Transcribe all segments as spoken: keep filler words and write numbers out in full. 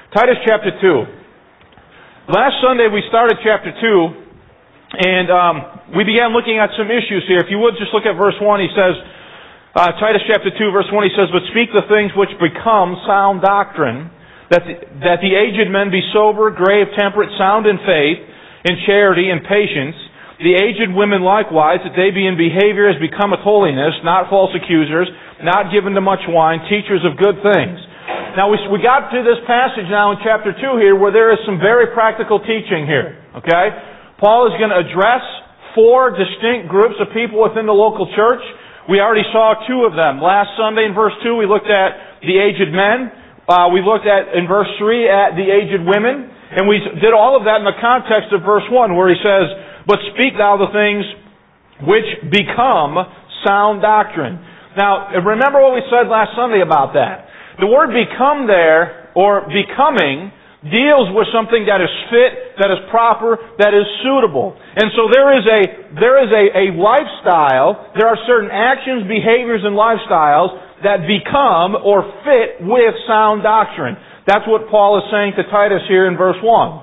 Titus chapter two. Last Sunday we started chapter two, and um, we began looking at some issues here. If you would just look at verse one, he says, uh, Titus chapter two, verse one, he says, "But speak the things which become sound doctrine, that the, that the aged men be sober, grave, temperate, sound in faith, in charity, and patience. The aged women likewise, that they be in behavior as becometh holiness, not false accusers, not given to much wine, teachers of good things." Now, we, we got to this passage now in chapter two here where there is some very practical teaching here. Okay? Paul is going to address four distinct groups of people within the local church. We already saw two of them. Last Sunday in verse two, we looked at the aged men. Uh, we looked at, in verse three, at the aged women. And we did all of that in the context of verse one, where he says, "But speak thou the things which become sound doctrine." Now, remember what we said last Sunday about that. The word "become" there, or "becoming," deals with something that is fit, that is proper, that is suitable. And so there is a there is a, a lifestyle, there are certain actions, behaviors, and lifestyles that become or fit with sound doctrine. That's what Paul is saying to Titus here in verse one.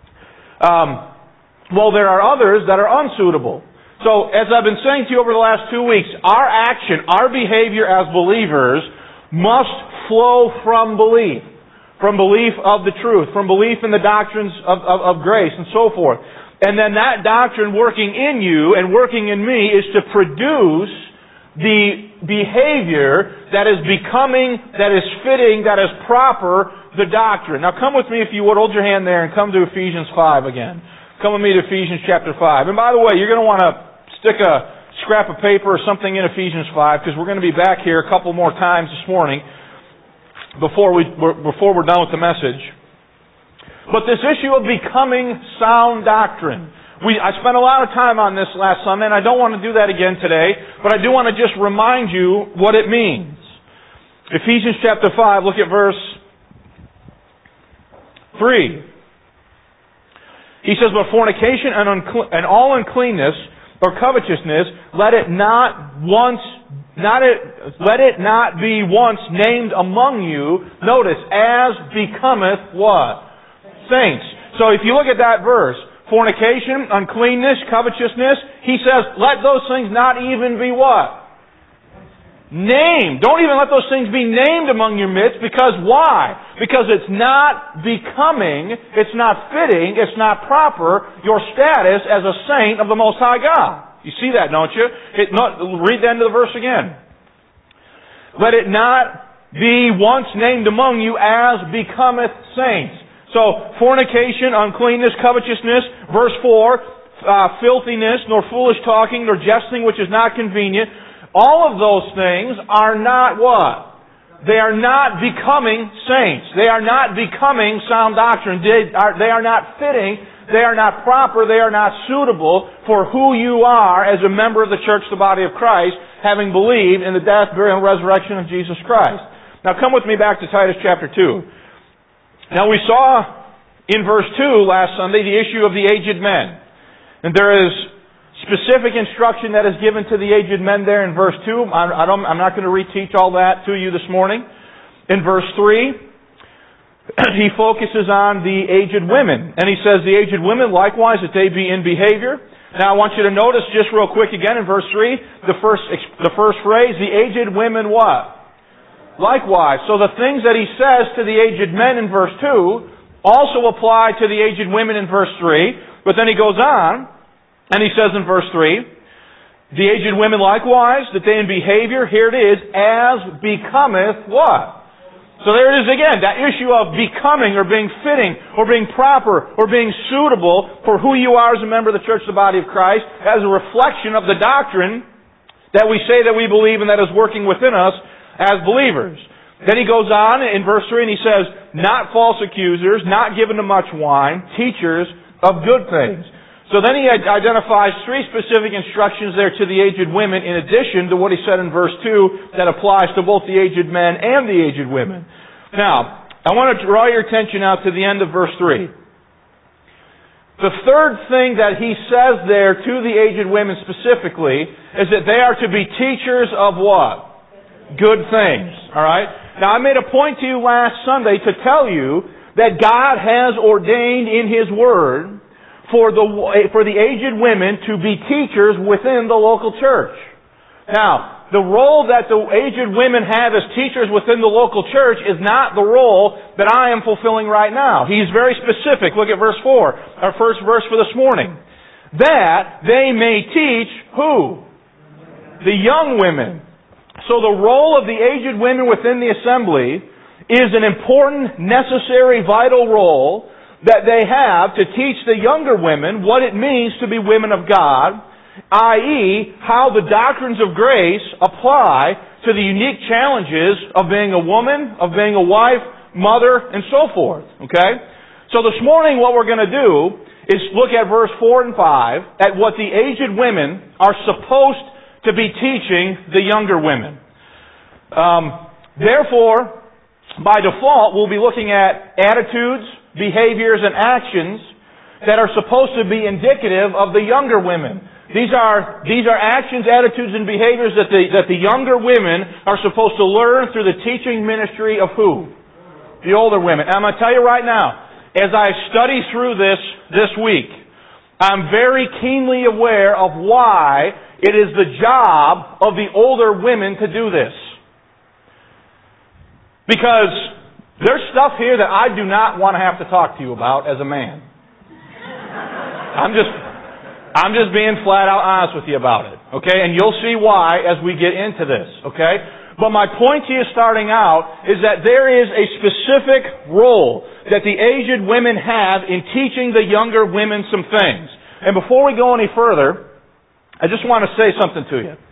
Um, well, there are others that are unsuitable. So, as I've been saying to you over the last two weeks, our action, our behavior as believers must flow from belief. From belief of the truth. From belief in the doctrines of, of, of grace and so forth. And then that doctrine working in you and working in me is to produce the behavior that is becoming, that is fitting, that is proper, the doctrine. Now come with me if you would, hold your hand there and come to Ephesians five again. Come with me to Ephesians chapter five. And by the way, you're going to want to stick a scrap of paper or something in Ephesians five, because we're going to be back here a couple more times this morning before, we, before we're done with the message. But this issue of becoming sound doctrine. We, I spent a lot of time on this last Sunday, and I don't want to do that again today, but I do want to just remind you what it means. Ephesians chapter five, look at verse three. He says, "But fornication and, uncle- and all uncleanness or covetousness, let it not once, not it, let it not be once named among you." Notice, as becometh what? Saints. So if you look at that verse, fornication, uncleanness, covetousness, he says, let those things not even be what? Named. Don't even let those things be named among your midst, because why? Because it's not becoming, it's not fitting, it's not proper, your status as a saint of the Most High God. You see that, don't you? It, no, read the end of the verse again. Let it not be once named among you as becometh saints. So, fornication, uncleanness, covetousness, verse four, uh, filthiness, nor foolish talking, nor jesting, which is not convenient. All of those things are not what? They are not becoming saints. They are not becoming sound doctrine. They are, they are not fitting. They are not proper. They are not suitable for who you are as a member of the church, the body of Christ, having believed in the death, burial, and resurrection of Jesus Christ. Now come with me back to Titus chapter two. Now we saw in verse two last Sunday the issue of the aged men. And there is specific instruction that is given to the aged men there in verse two. I don't, I'm not going to reteach all that to you this morning. In verse three, he focuses on the aged women. And he says the aged women likewise that they be in behavior. Now I want you to notice just real quick again in verse three, the first, the first phrase, the aged women what? Likewise. So the things that he says to the aged men in verse two also apply to the aged women in verse three. But then he goes on, and he says in verse three, the aged women likewise, that they in behavior, here it is, as becometh what? So there it is again, that issue of becoming or being fitting or being proper or being suitable for who you are as a member of the church, the body of Christ, as a reflection of the doctrine that we say that we believe and that is working within us as believers. Then he goes on in verse three and he says, not false accusers, not given to much wine, teachers of good things. So then he identifies three specific instructions there to the aged women in addition to what he said in verse two that applies to both the aged men and the aged women. Now, I want to draw your attention out to the end of verse three. The third thing that he says there to the aged women specifically is that they are to be teachers of what? Good things. All right? Now, I made a point to you last Sunday to tell you that God has ordained in His Word for the, for the aged women to be teachers within the local church. Now, the role that the aged women have as teachers within the local church is not the role that I am fulfilling right now. He's very specific. Look at verse four, our first verse for this morning. That they may teach who? The young women. So the role of the aged women within the assembly is an important, necessary, vital role that they have to teach the younger women what it means to be women of God, that is, how the doctrines of grace apply to the unique challenges of being a woman, of being a wife, mother, and so forth. Okay? So this morning what we're going to do is look at verse four and five, at what the aged women are supposed to be teaching the younger women. Um, therefore, by default, we'll be looking at attitudes, behaviors, and actions that are supposed to be indicative of the younger women. These are, these are actions, attitudes, and behaviors that the, that the younger women are supposed to learn through the teaching ministry of who? The older women. And I'm going to tell you right now, as I study through this this week, I'm very keenly aware of why it is the job of the older women to do this. Because there's stuff here that I do not want to have to talk to you about as a man. I'm just, I'm just being flat out honest with you about it. Okay? And you'll see why as we get into this. Okay? But my point to you starting out is that there is a specific role that the aged women have in teaching the younger women some things. And before we go any further, I just want to say something to you.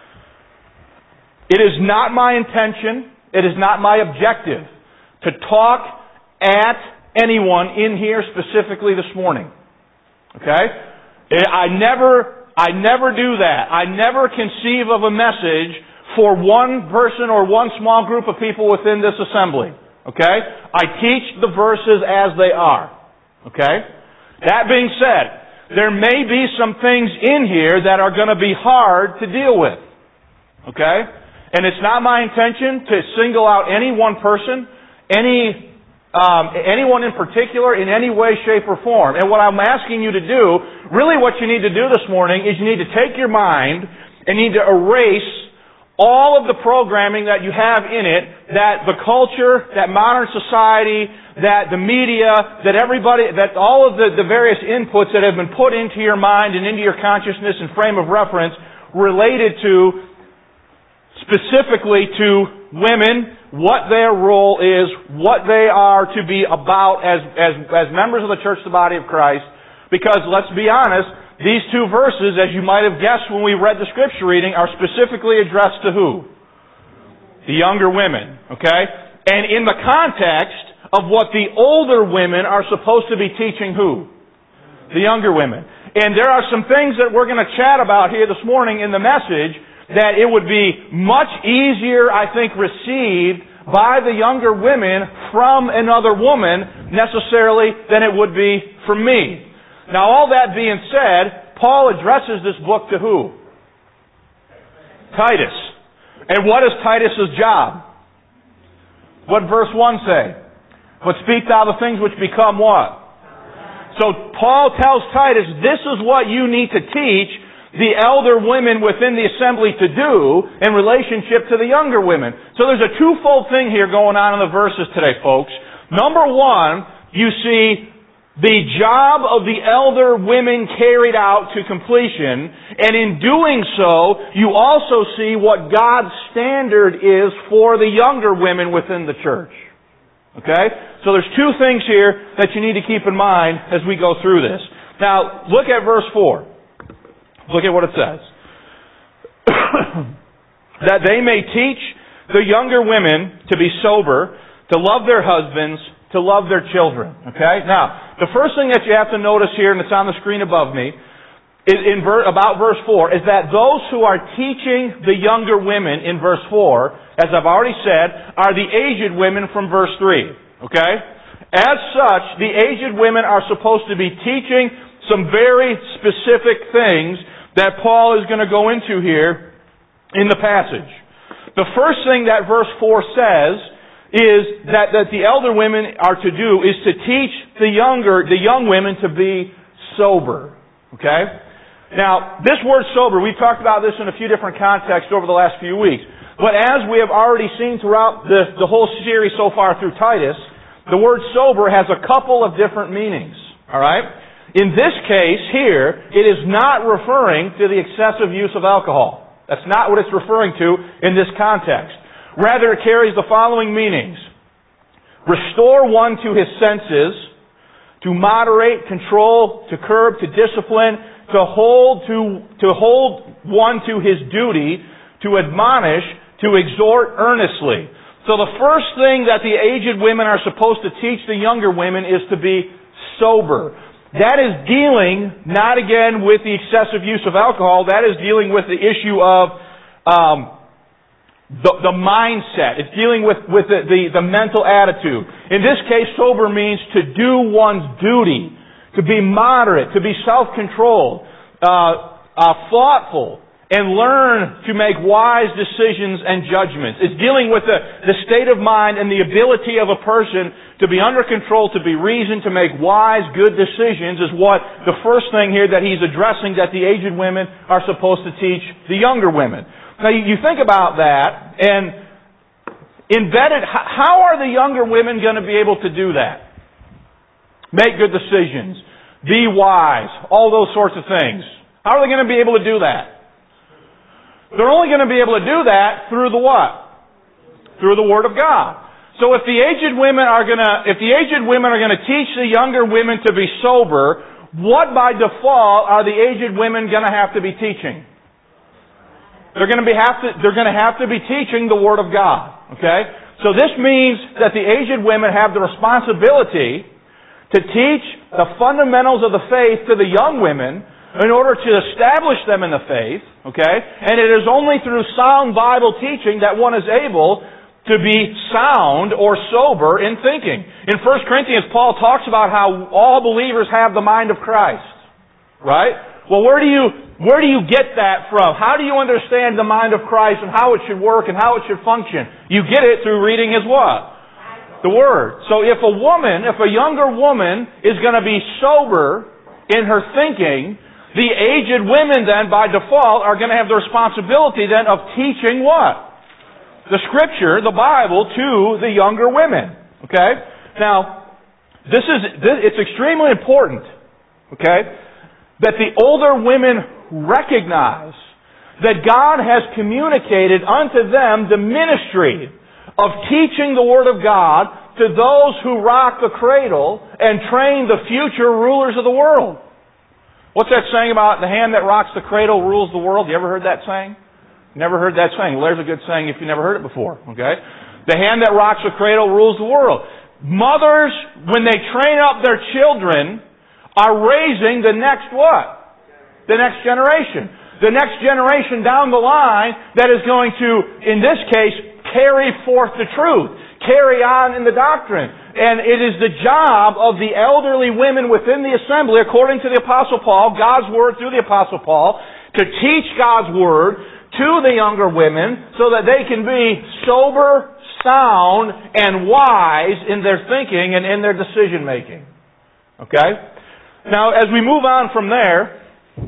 It is not my intention, it is not my objective to talk at anyone in here specifically this morning. Okay? I never, I never do that. I never conceive of a message for one person or one small group of people within this assembly. Okay? I teach the verses as they are. Okay? That being said, there may be some things in here that are going to be hard to deal with. Okay? And it's not my intention to single out any one person, any um, anyone in particular, in any way, shape, or form. And what I'm asking you to do, really what you need to do this morning is you need to take your mind and you need to erase all of the programming that you have in it, that the culture, that modern society, that the media, that everybody, that all of the, the various inputs that have been put into your mind and into your consciousness and frame of reference related to, specifically to women, what their role is, what they are to be about as, as, as members of the church, the body of Christ. Because let's be honest, these two verses, as you might have guessed when we read the scripture reading, are specifically addressed to who? The younger women. Okay? And in the context of what the older women are supposed to be teaching who? The younger women. And there are some things that we're going to chat about here this morning in the message that it would be much easier, I think, received by the younger women from another woman necessarily than it would be from me. Now, all that being said, Paul addresses this book to who? Titus. And what is Titus's job? What verse one say? But speak thou the things which become what? So Paul tells Titus, this is what you need to teach the elder women within the assembly to do in relationship to the younger women. So there's a twofold thing here going on in the verses today, folks. Number one, you see the job of the elder women carried out to completion, and in doing so, you also see what God's standard is for the younger women within the church. Okay? So there's two things here that you need to keep in mind as we go through this. Now, look at verse four. Look at what it says. That they may teach the younger women to be sober, to love their husbands, to love their children. Okay? Now, the first thing that you have to notice here, and it's on the screen above me, is in ver- about verse four, is that those who are teaching the younger women in verse four, as I've already said, are the aged women from verse three. Okay? As such, the aged women are supposed to be teaching some very specific things that Paul is going to go into here in the passage. The first thing that verse four says is that, that the elder women are to do is to teach the younger, the young women to be sober. Okay? Now, this word sober, we've talked about this in a few different contexts over the last few weeks. But as we have already seen throughout the, the whole series so far through Titus, the word sober has a couple of different meanings. Alright? In this case here, it is not referring to the excessive use of alcohol. That's not what it's referring to in this context. Rather, it carries the following meanings. Restore one to his senses, to moderate, control, to curb, to discipline, to hold to, to hold one to his duty, to admonish, to exhort earnestly. So the first thing that the aged women are supposed to teach the younger women is to be sober. That is dealing, not again with the excessive use of alcohol, that is dealing with the issue of um, the, the mindset. It's dealing with, with the, the, the mental attitude. In this case, sober means to do one's duty, to be moderate, to be self-controlled, uh, uh, thoughtful, and learn to make wise decisions and judgments. It's dealing with the, the state of mind and the ability of a person to be under control, to be reasoned, to make wise, good decisions is what the first thing here that he's addressing that the aged women are supposed to teach the younger women. Now you think about that, and embedded, how are the younger women going to be able to do that? Make good decisions, be wise, all those sorts of things. How are they going to be able to do that? They're only going to be able to do that through the what? Through the Word of God. So if the aged women are going to, if the aged women are going to teach the younger women to be sober, what by default are the aged women going to have to be teaching? They're going to be have to, they're going to have to be teaching the Word of God. Okay? So this means that the aged women have the responsibility to teach the fundamentals of the faith to the young women in order to establish them in the faith, okay? And it is only through sound Bible teaching that one is able to be sound or sober in thinking. In First Corinthians, Paul talks about how all believers have the mind of Christ, right? Well, where do you where do you get that from? How do you understand the mind of Christ and how it should work and how it should function? You get it through reading His what? The Word. So if a woman, if a younger woman is going to be sober in her thinking, the aged women then, by default, are going to have the responsibility then of teaching what? The Scripture, the Bible, to the younger women. Okay? Now, this is, this, it's extremely important, okay, that the older women recognize that God has communicated unto them the ministry of teaching the Word of God to those who rock the cradle and train the future rulers of the world. What's that saying about the hand that rocks the cradle rules the world? You ever heard that saying? Never heard that saying. Well, there's a good saying if you never heard it before. Okay? The hand that rocks the cradle rules the world. Mothers, when they train up their children, are raising the next what? The next generation. The next generation down the line that is going to, in this case, carry forth the truth. Carry on in the doctrine. And it is the job of the elderly women within the assembly, according to the Apostle Paul, God's Word through the Apostle Paul, to teach God's Word to the younger women so that they can be sober, sound, and wise in their thinking and in their decision making. Okay? Now, as we move on from there,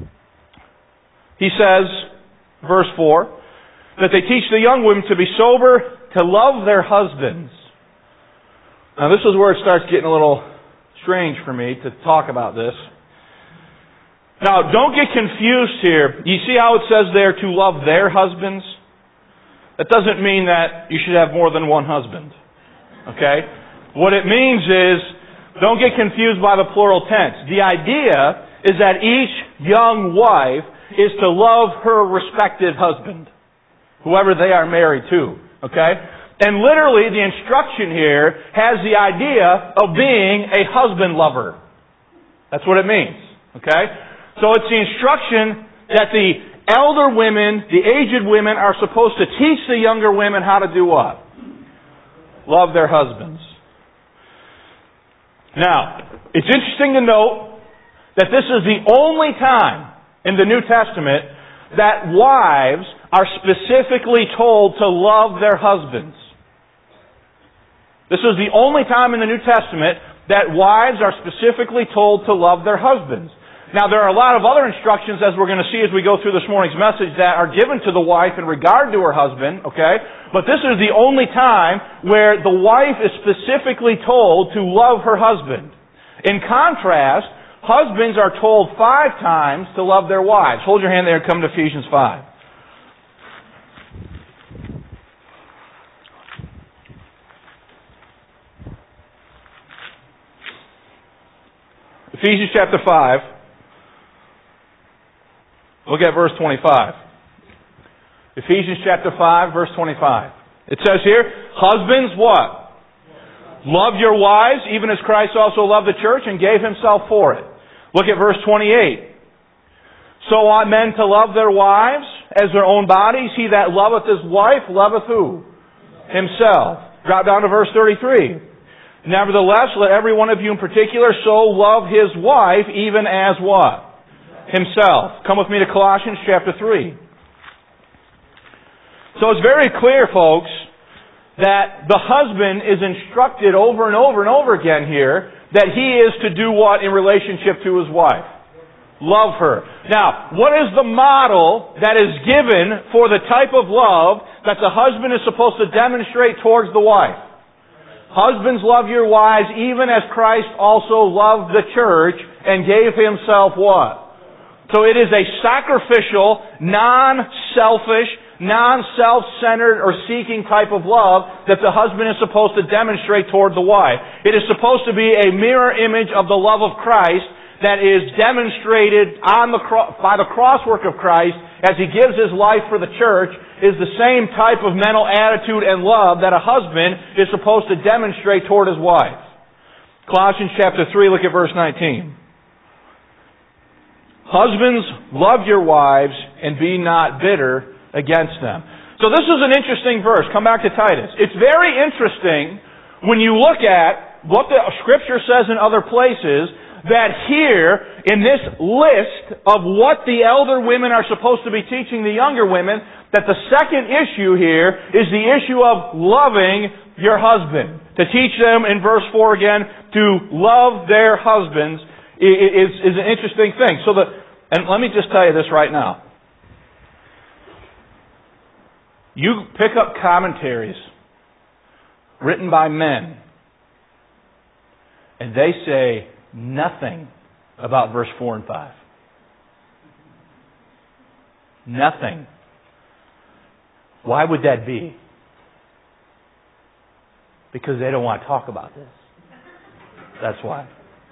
he says, verse four, that they teach the young women to be sober, to love their husbands. Now this is where it starts getting a little strange for me to talk about this. Now don't get confused here. You see how it says there to love their husbands? That doesn't mean that you should have more than one husband. Okay? What it means is, don't get confused by the plural tense. The idea is that each young wife is to love her respective husband, whoever they are married to. Okay? And literally, the instruction here has the idea of being a husband lover. That's what it means. Okay? So it's the instruction that the elder women, the aged women, are supposed to teach the younger women how to do what? Love their husbands. Now, it's interesting to note that this is the only time in the New Testament that wives are specifically told to love their husbands. This is the only time in the New Testament that wives are specifically told to love their husbands. Now, there are a lot of other instructions, as we're going to see as we go through this morning's message, that are given to the wife in regard to her husband, okay? But this is the only time where the wife is specifically told to love her husband. In contrast, husbands are told five times to love their wives. Hold your hand there and come to Ephesians five. Ephesians chapter five. Look at verse twenty-five. Ephesians chapter five, verse twenty-five. It says here, husbands, what? Love your wives, even as Christ also loved the church and gave himself for it. Look at verse twenty-eight. So ought men to love their wives as their own bodies. He that loveth his wife loveth who? Himself. Drop down to verse thirty-three. Nevertheless, let every one of you in particular so love his wife, even as what? Himself. Come with me to Colossians chapter three. So it's very clear, folks, that the husband is instructed over and over and over again here that he is to do what in relationship to his wife? Love her. Now, what is the model that is given for the type of love that the husband is supposed to demonstrate towards the wife? Husbands, love your wives even as Christ also loved the church and gave himself what? So it is a sacrificial, non-selfish, non-self-centered or seeking type of love that the husband is supposed to demonstrate toward the wife. It is supposed to be a mirror image of the love of Christ that is demonstrated on the cro- by the crosswork of Christ as He gives His life for the church, is the same type of mental attitude and love that a husband is supposed to demonstrate toward his wife. Colossians chapter three, look at verse nineteen. Husbands, love your wives and be not bitter against them. So this is an interesting verse. Come back to Titus. It's very interesting when you look at what the Scripture says in other places, that here, in this list of what the elder women are supposed to be teaching the younger women, that the second issue here is the issue of loving your husband. To teach them, in verse four again, to love their husbands is, is an interesting thing. So the, and let me just tell you this right now. You pick up commentaries written by men, and they say nothing about verse four and five. Nothing. Why would that be? Because they don't want to talk about this. That's why.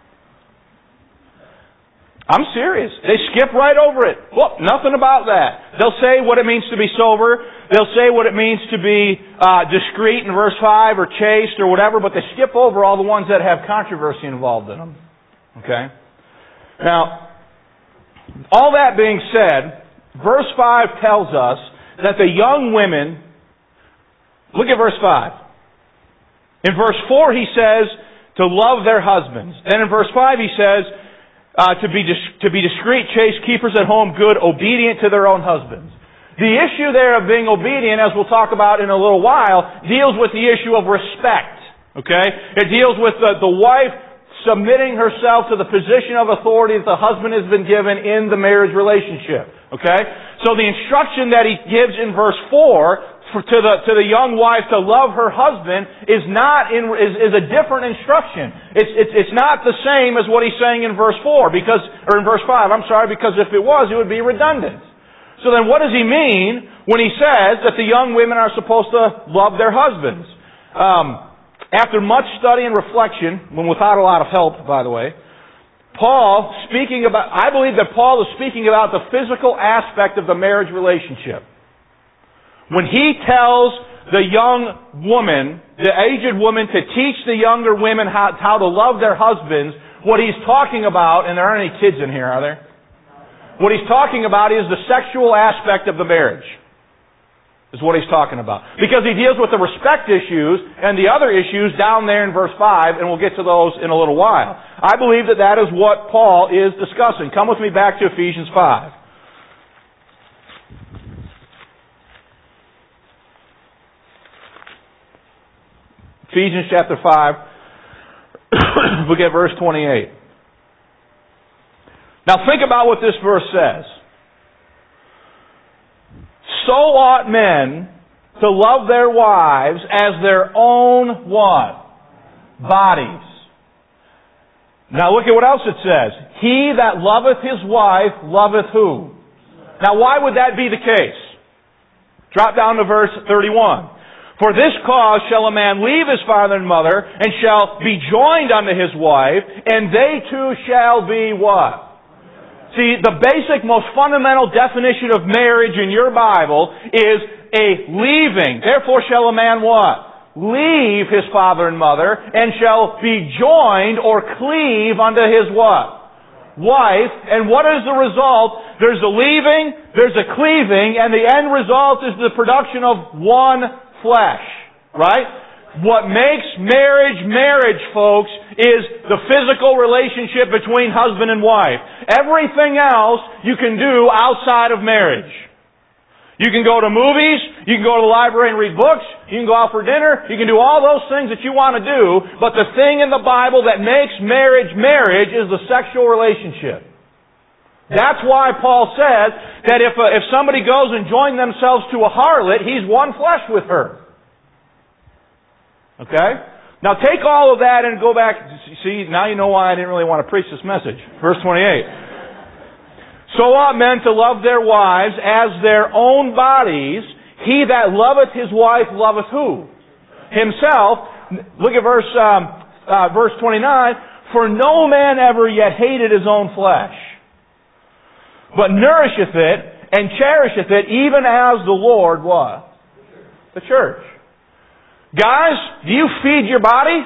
I'm serious. They skip right over it. Well, nothing about that. They'll say what it means to be sober. They'll say what it means to be uh, discreet in verse five or chaste or whatever, but they skip over all the ones that have controversy involved in them. Okay? Now, all that being said, verse five tells us that the young women, look at verse five. In verse four he says to love their husbands. Then in verse five he says uh, to be dis- to be discreet, chaste, keepers at home, good, obedient to their own husbands. The issue there of being obedient, as we'll talk about in a little while, deals with the issue of respect. Okay? It deals with the, the wife submitting herself to the position of authority that the husband has been given in the marriage relationship. Okay? So the instruction that he gives in verse four for, to the to the young wife to love her husband is not in is, is a different instruction. It's, it's it's not the same as what he's saying in verse four because or in verse five. I'm sorry, because if it was, it would be redundant. So then, what does he mean when he says that the young women are supposed to love their husbands? Um, After much study and reflection, when without a lot of help, by the way, Paul, speaking about, I believe that Paul is speaking about the physical aspect of the marriage relationship. When he tells the young woman, the aged woman, to teach the younger women how, how to love their husbands, what he's talking about, and there aren't any kids in here, are there? What he's talking about is the sexual aspect of the marriage. Is what he's talking about. Because he deals with the respect issues and the other issues down there in verse five, and we'll get to those in a little while. I believe that that is what Paul is discussing. Come with me back to Ephesians five. Ephesians chapter five, look at verse twenty-eight. Now think about what this verse says. So ought men to love their wives as their own what? Bodies. Now look at what else it says. He that loveth his wife loveth who? Now why would that be the case? Drop down to verse thirty-one. For this cause shall a man leave his father and mother, and shall be joined unto his wife, and they two shall be what? See, the basic, most fundamental definition of marriage in your Bible is a leaving. Therefore shall a man what? Leave his father and mother, and shall be joined or cleave unto his what? Wife. And what is the result? There's a leaving, there's a cleaving, and the end result is the production of one flesh. Right? What makes marriage marriage, folks, is the physical relationship between husband and wife. Everything else you can do outside of marriage. You can go to movies, you can go to the library and read books, you can go out for dinner, you can do all those things that you want to do, but the thing in the Bible that makes marriage marriage is the sexual relationship. That's why Paul says that if, uh, if somebody goes and joins themselves to a harlot, he's one flesh with her. Okay? Now take all of that and go back. See, now you know why I didn't really want to preach this message. Verse twenty-eight. So ought men to love their wives as their own bodies. He that loveth his wife loveth who? Himself. Look at verse um, uh, verse twenty-nine. For no man ever yet hated his own flesh, but nourisheth it and cherisheth it, even as the Lord what? The church. Guys, do you feed your body?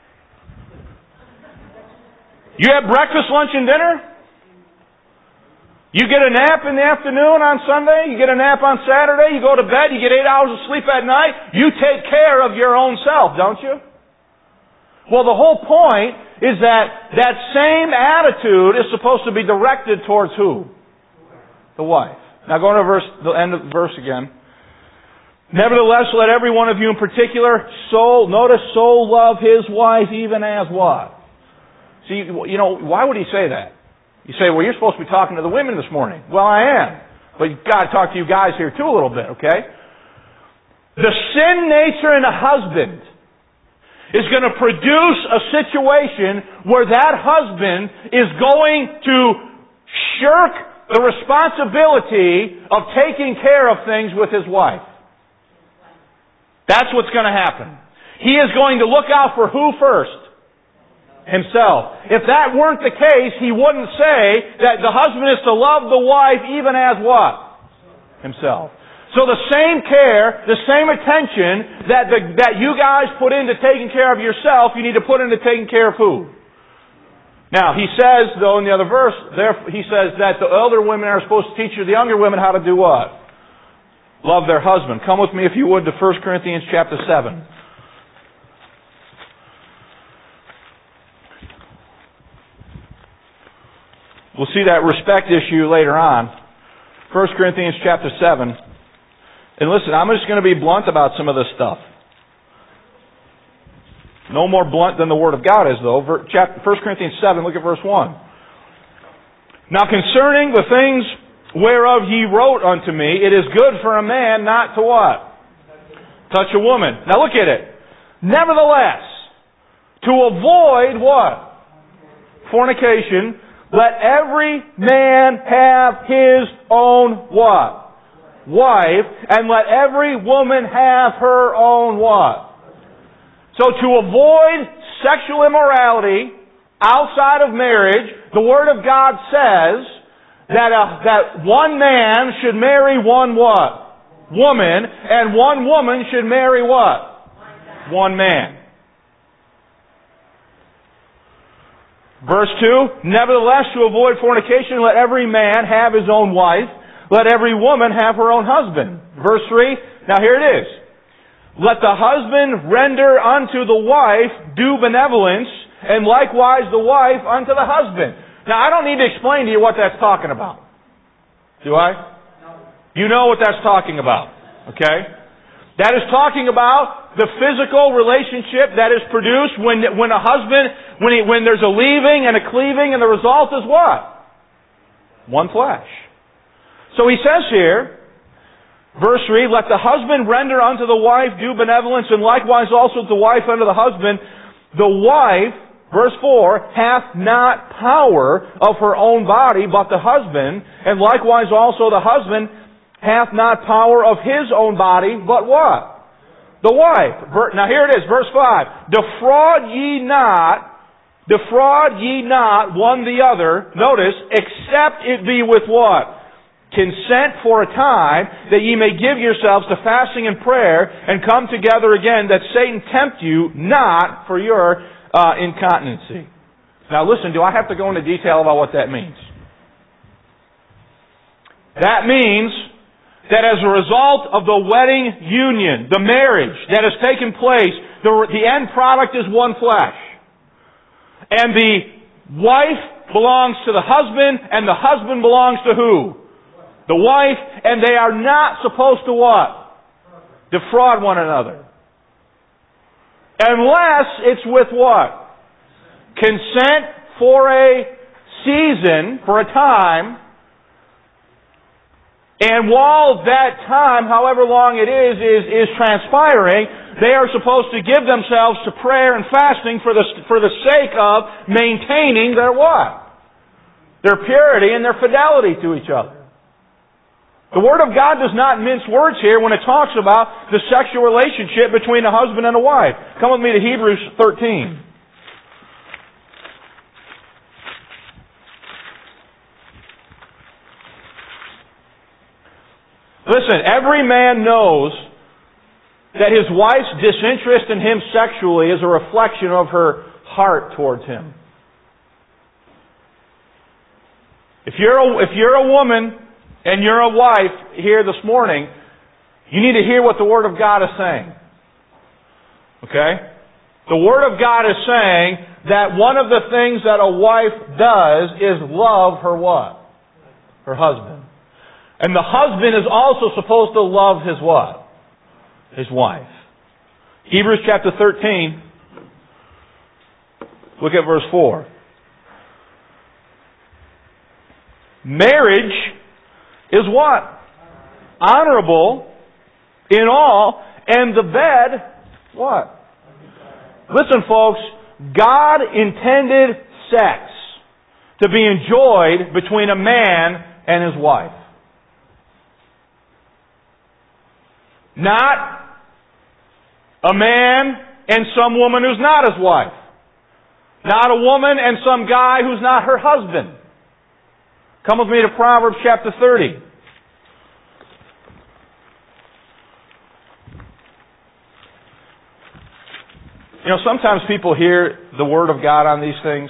You have breakfast, lunch, and dinner? You get a nap in the afternoon on Sunday, you get a nap on Saturday, you go to bed, you get eight hours of sleep at night, you take care of your own self, don't you? Well, the whole point is that that same attitude is supposed to be directed towards who? The wife. Now go to verse, the end of the verse again. Nevertheless, let every one of you in particular, so, notice, so love his wife even as what? See, you know, why would he say that? You say, well, you're supposed to be talking to the women this morning. Well, I am. But you've got to talk to you guys here too a little bit, okay? The sin nature in a husband is going to produce a situation where that husband is going to shirk the responsibility of taking care of things with his wife. That's what's going to happen. He is going to look out for who first? Himself. If that weren't the case, he wouldn't say that the husband is to love the wife even as what? Himself. So the same care, the same attention that the, that you guys put into taking care of yourself, you need to put into taking care of who? Now, he says, though, in the other verse, there, he says that the elder women are supposed to teach the younger women how to do what? Love their husband. Come with me, if you would, to First Corinthians chapter seven. We'll see that respect issue later on. First Corinthians chapter seven. And listen, I'm just going to be blunt about some of this stuff. No more blunt than the Word of God is, though. First Corinthians seven, look at verse one. Now concerning the things whereof ye wrote unto me, it is good for a man not to what? Touch a woman. Now look at it. Nevertheless, to avoid what? Fornication, let every man have his own what? Wife, and let every woman have her own what? So to avoid sexual immorality outside of marriage, the Word of God says that a, that one man should marry one what? Woman, and one woman should marry what? One man. Verse two, nevertheless, to avoid fornication, let every man have his own wife, let every woman have her own husband. Verse three, now here it is. Let the husband render unto the wife due benevolence, and likewise the wife unto the husband. Now, I don't need to explain to you what that's talking about. Do I? You know what that's talking about. Okay? That is talking about the physical relationship that is produced when, when a husband, when, he, when there's a leaving and a cleaving, and the result is what? One flesh. So he says here, verse three, let the husband render unto the wife due benevolence, and likewise also the wife unto the husband. The wife, verse four, hath not power of her own body, but the husband, and likewise also the husband hath not power of his own body, but what? The wife. Now here it is, verse five. Defraud ye not, defraud ye not one the other, notice, except it be with what? Consent for a time, that ye may give yourselves to fasting and prayer, and come together again, that Satan tempt you not for your uh, incontinency. Now listen, do I have to go into detail about what that means? That means that as a result of the wedding union, the marriage that has taken place, the, the end product is one flesh. And the wife belongs to the husband, and the husband belongs to who? The wife, and they are not supposed to what? Defraud one another. Unless it's with what? Consent for a season, for a time. And while that time, however long it is, is, is transpiring, they are supposed to give themselves to prayer and fasting for the, for the sake of maintaining their what? Their purity and their fidelity to each other. The Word of God does not mince words here when it talks about the sexual relationship between a husband and a wife. Come with me to Hebrews thirteen. Listen, every man knows that his wife's disinterest in him sexually is a reflection of her heart towards him. If you're a, if you're a woman and you're a wife here this morning, you need to hear what the Word of God is saying. Okay? The Word of God is saying that one of the things that a wife does is love her what? Her husband. And the husband is also supposed to love his what? His wife. Hebrews chapter thirteen. Look at verse four. Marriage is what? Honorable in all, and the bed, what? Listen, folks, God intended sex to be enjoyed between a man and his wife. Not a man and some woman who's not his wife. Not a woman and some guy who's not her husband. Come with me to Proverbs chapter thirty. You know, sometimes people hear the Word of God on these things,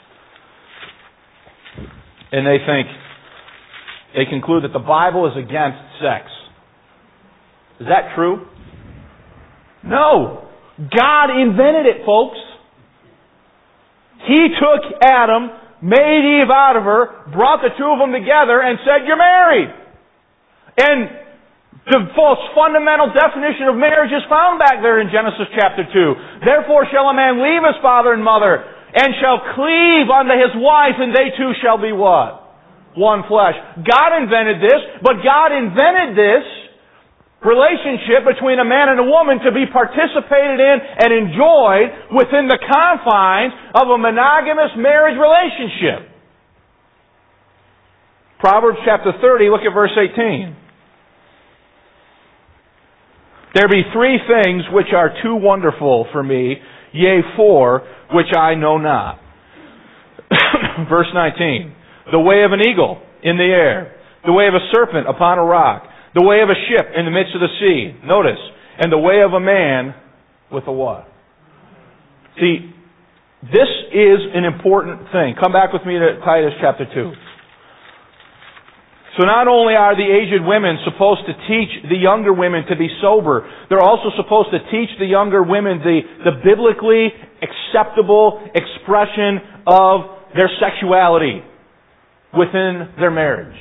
and they think, they conclude that the Bible is against sex. Is that true? No. God invented it, folks. He took Adam, made Eve out of her, brought the two of them together, and said, you're married. And the most fundamental definition of marriage is found back there in Genesis chapter two. Therefore shall a man leave his father and mother, and shall cleave unto his wife, and they two shall be what? One flesh. God invented this, but God invented this relationship between a man and a woman to be participated in and enjoyed within the confines of a monogamous marriage relationship. Proverbs chapter thirty, look at verse eighteen. There be three things which are too wonderful for me, yea, four which I know not. Verse nineteen. The way of an eagle in the air, the way of a serpent upon a rock, the way of a ship in the midst of the sea. Notice, and the way of a man with a what? See, this is an important thing. Come back with me to Titus chapter two. So not only are the aged women supposed to teach the younger women to be sober, they're also supposed to teach the younger women the, the biblically acceptable expression of their sexuality within their marriage.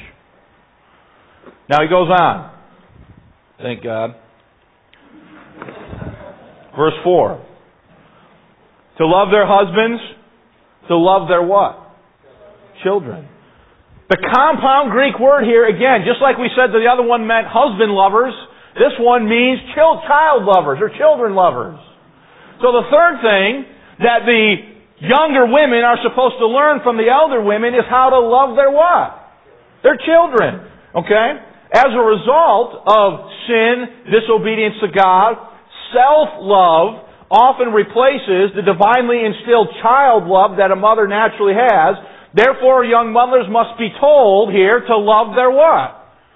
Now he goes on. Thank God. Verse four. To love their husbands, to love their what? Children. The compound Greek word here, again, just like we said the other one meant husband lovers, this one means child lovers or children lovers. So the third thing that the younger women are supposed to learn from the elder women is how to love their what? Their children. Okay? As a result of sin, disobedience to God, self-love often replaces the divinely instilled child love that a mother naturally has. Therefore, young mothers must be told here to love their what?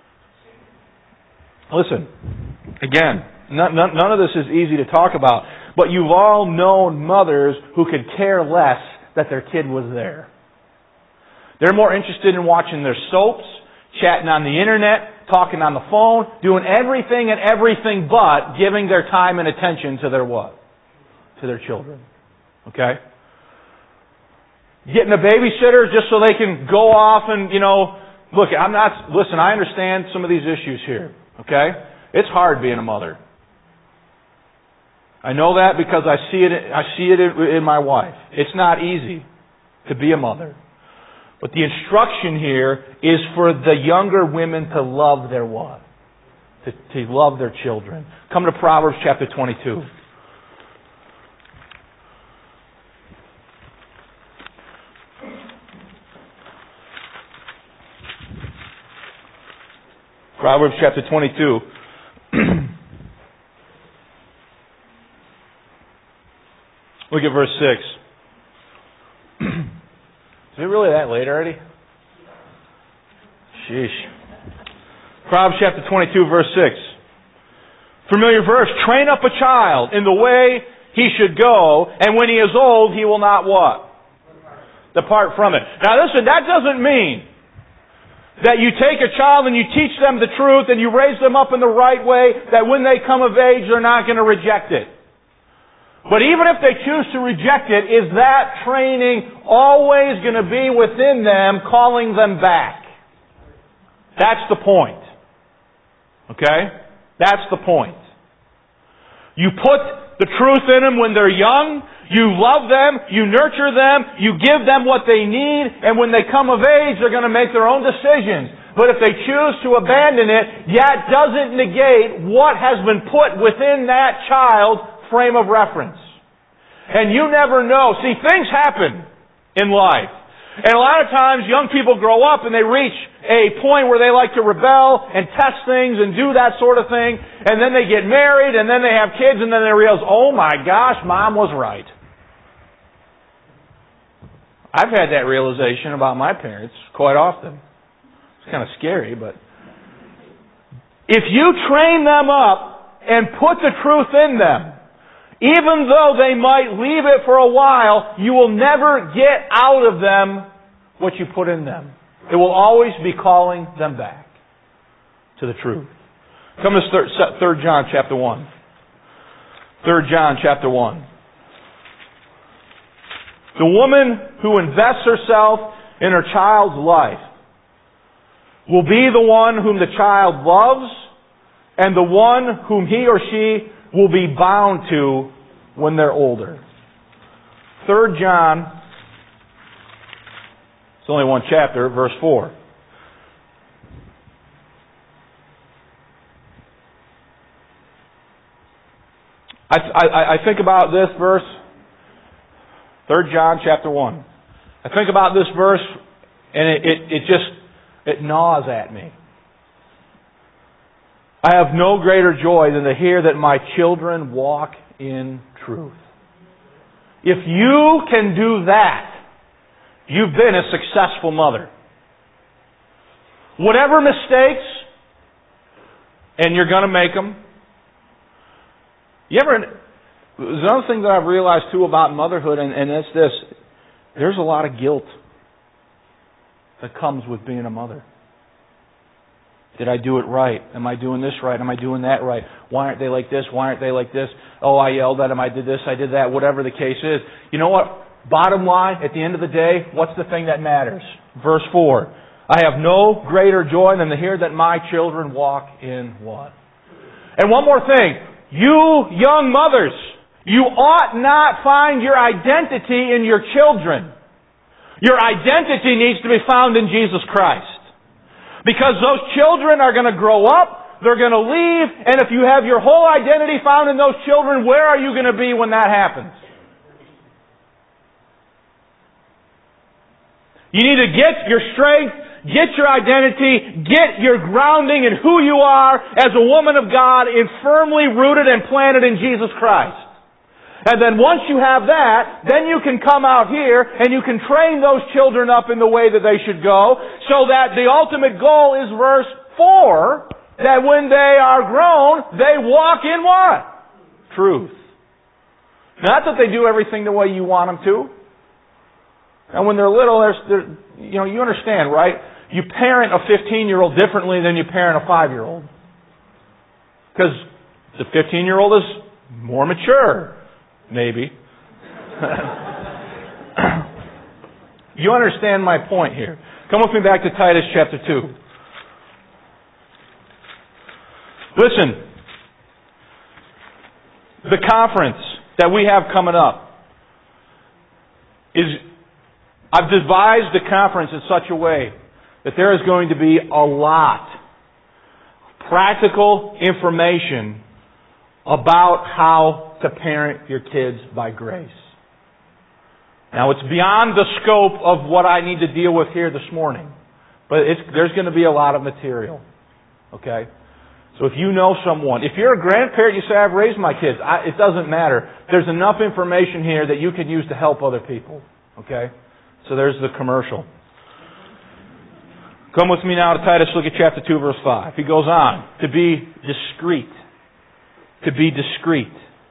Listen, again, none, none of this is easy to talk about, but you've all known mothers who could care less that their kid was there. They're more interested in watching their soaps, chatting on the internet, talking on the phone, doing everything and everything but giving their time and attention to their what? To their children. Okay? Getting a babysitter just so they can go off and, you know, look, I'm not, listen, I understand some of these issues here. Okay? It's hard being a mother. I know that because I see it, I see it in my wife. It's not easy to be a mother. But the instruction here is for the younger women to love their what? To, to love their children. Come to Proverbs chapter twenty-two. Proverbs chapter twenty-two. Look at verse six. Is it really that late already? Sheesh. Proverbs chapter twenty-two, verse six. Familiar verse. Train up a child in the way he should go, and when he is old, he will not what? Depart from it. Now listen, that doesn't mean that you take a child and you teach them the truth and you raise them up in the right way, that when they come of age, they're not going to reject it. But even if they choose to reject it, is that training always going to be within them, calling them back? That's the point. Okay? That's the point. You put the truth in them when they're young, you love them, you nurture them, you give them what they need, and when they come of age, they're going to make their own decisions. But if they choose to abandon it, that doesn't negate what has been put within that child frame of reference. And you never know. See, things happen in life. And a lot of times young people grow up and they reach a point where they like to rebel and test things and do that sort of thing. And then they get married and then they have kids and then they realize, oh my gosh, Mom was right. I've had that realization about my parents quite often. It's kind of scary, but if you train them up and put the truth in them, even though they might leave it for a while, you will never get out of them what you put in them. It will always be calling them back to the truth. Come to Third John chapter one. Third John chapter one. The woman who invests herself in her child's life will be the one whom the child loves and the one whom he or she will be bound to when they're older. Third John, it's only one chapter, verse four. I, I, I think about this verse, Third John chapter one. I think about this verse and it, it, it just, it gnaws at me. I have no greater joy than to hear that my children walk in truth. If you can do that, you've been a successful mother. Whatever mistakes, and you're going to make them. You ever, there's another thing that I've realized too about motherhood, and, and it's this. There's a lot of guilt that comes with being a mother. Did I do it right? Am I doing this right? Am I doing that right? Why aren't they like this? Why aren't they like this? Oh, I yelled at them. I did this. I did that. Whatever the case is. You know what? Bottom line, at the end of the day, what's the thing that matters? Verse four. I have no greater joy than to hear that my children walk in what? And one more thing. You young mothers, You ought not find your identity in your children. Your identity needs to be found in Jesus Christ. Because those children are going to grow up, they're going to leave, and if you have your whole identity found in those children, where are you going to be when that happens? You need to get your strength, get your identity, get your grounding in who you are as a woman of God, and firmly rooted and planted in Jesus Christ. And then once you have that, then you can come out here and you can train those children up in the way that they should go, so that the ultimate goal is verse four, that when they are grown, they walk in what? Truth. Not that they do everything the way you want them to. And when they're little, there's, they're, you know, you understand, right? You parent a fifteen-year-old differently than you parent a five-year-old. Because the fifteen-year-old is more mature. Maybe. You understand my point here. Come with me back to Titus chapter two. Listen. The conference that we have coming up is, I've devised the conference in such a way that there is going to be a lot of practical information about how to parent your kids by grace. Now, it's beyond the scope of what I need to deal with here this morning, but it's, there's going to be a lot of material. Okay? So if you know someone, if you're a grandparent, you say, I've raised my kids, I, it doesn't matter. There's enough information here that you can use to help other people. Okay? So there's the commercial. Come with me now to Titus, look at chapter two, verse five. He goes on, to be discreet. To be discreet.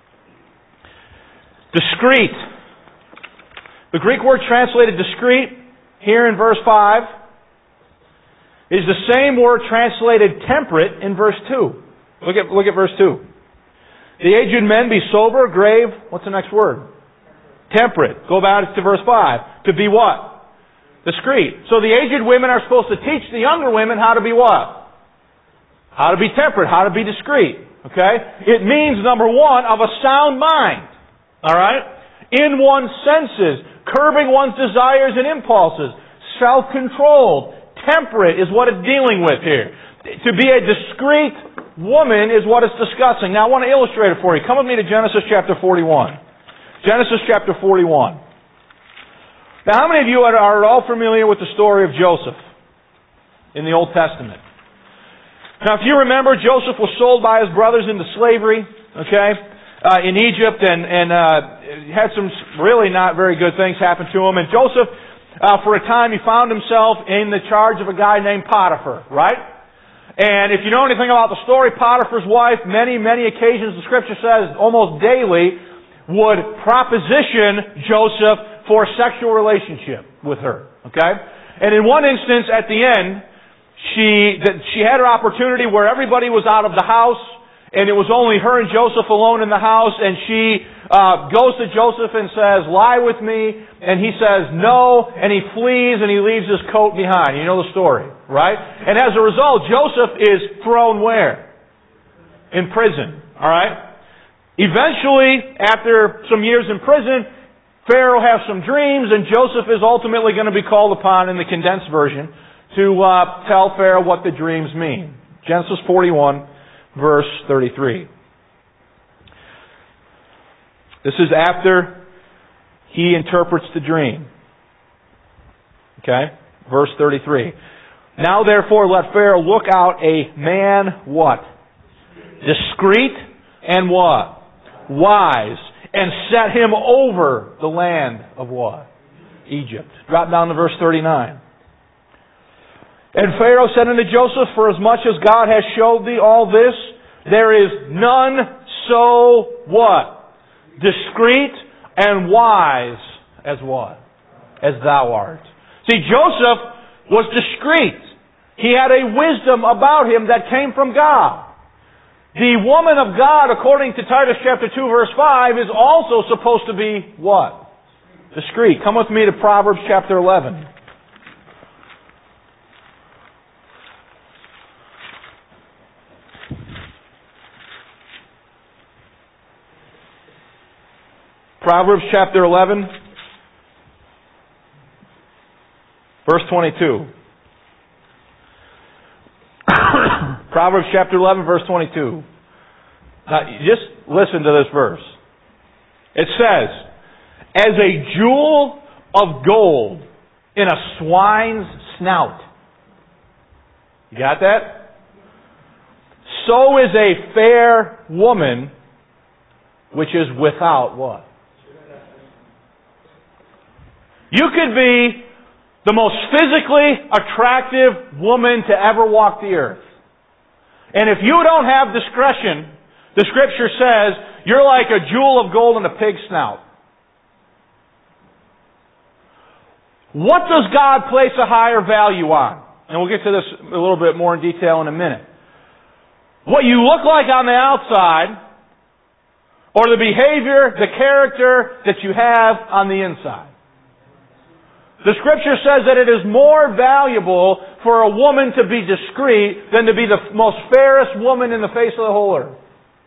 Discreet. The Greek word translated discreet here in verse five is the same word translated temperate in verse two. Look at, look at verse two. The aged men be sober, grave. What's the next word? Temperate. Go back to verse five. To be what? Discreet. So the aged women are supposed to teach the younger women how to be what? How to be temperate, how to be discreet. Okay? It means, number one, of a sound mind. Alright? In one's senses, curbing one's desires and impulses, self-controlled, temperate is what it's dealing with here. To be a discreet woman is what it's discussing. Now I want to illustrate it for you. Come with me to Genesis chapter forty-one. Genesis chapter forty-one. Now how many of you are, are all familiar with the story of Joseph in the Old Testament? Now, if you remember, Joseph was sold by his brothers into slavery, okay, uh, in Egypt, and, and uh, had some really not very good things happen to him. And Joseph, uh, for a time, he found himself in the charge of a guy named Potiphar, right? And if you know anything about the story, Potiphar's wife, many, many occasions, the Scripture says, almost daily, would proposition Joseph for a sexual relationship with her, okay? And in one instance, at the end, She that she had her opportunity where everybody was out of the house, and it was only her and Joseph alone in the house, and she uh, goes to Joseph and says, lie with me, and he says no, and he flees and he leaves his coat behind. You know the story, right? And as a result, Joseph is thrown where? In prison, alright? Eventually, after some years in prison, Pharaoh has some dreams, and Joseph is ultimately going to be called upon in the condensed version to uh, tell Pharaoh what the dreams mean. Genesis forty-one, verse thirty-three. This is after he interprets the dream. Okay? Verse thirty-three. Now therefore let Pharaoh look out a man, what? Discreet and what? Wise. And set him over the land of what? Egypt. Drop down to verse thirty-nine. And Pharaoh said unto Joseph, for as much as God has showed thee all this, there is none so what? Discreet and wise as what? As thou art. See, Joseph was discreet. He had a wisdom about him that came from God. The woman of God, according to Titus chapter two, verse five, is also supposed to be what? Discreet. Come with me to Proverbs chapter eleven. Proverbs chapter eleven, verse twenty-two. Proverbs chapter eleven, verse twenty-two. Now, just listen to this verse. It says, as a jewel of gold in a swine's snout. You got that? So is a fair woman which is without what? You could be the most physically attractive woman to ever walk the earth. And if you don't have discretion, the Scripture says, you're like a jewel of gold in a pig's snout. What does God place a higher value on? And we'll get to this a little bit more in detail in a minute. What you look like on the outside, or the behavior, the character that you have on the inside. The Scripture says that it is more valuable for a woman to be discreet than to be the most fairest woman in the face of the whole earth.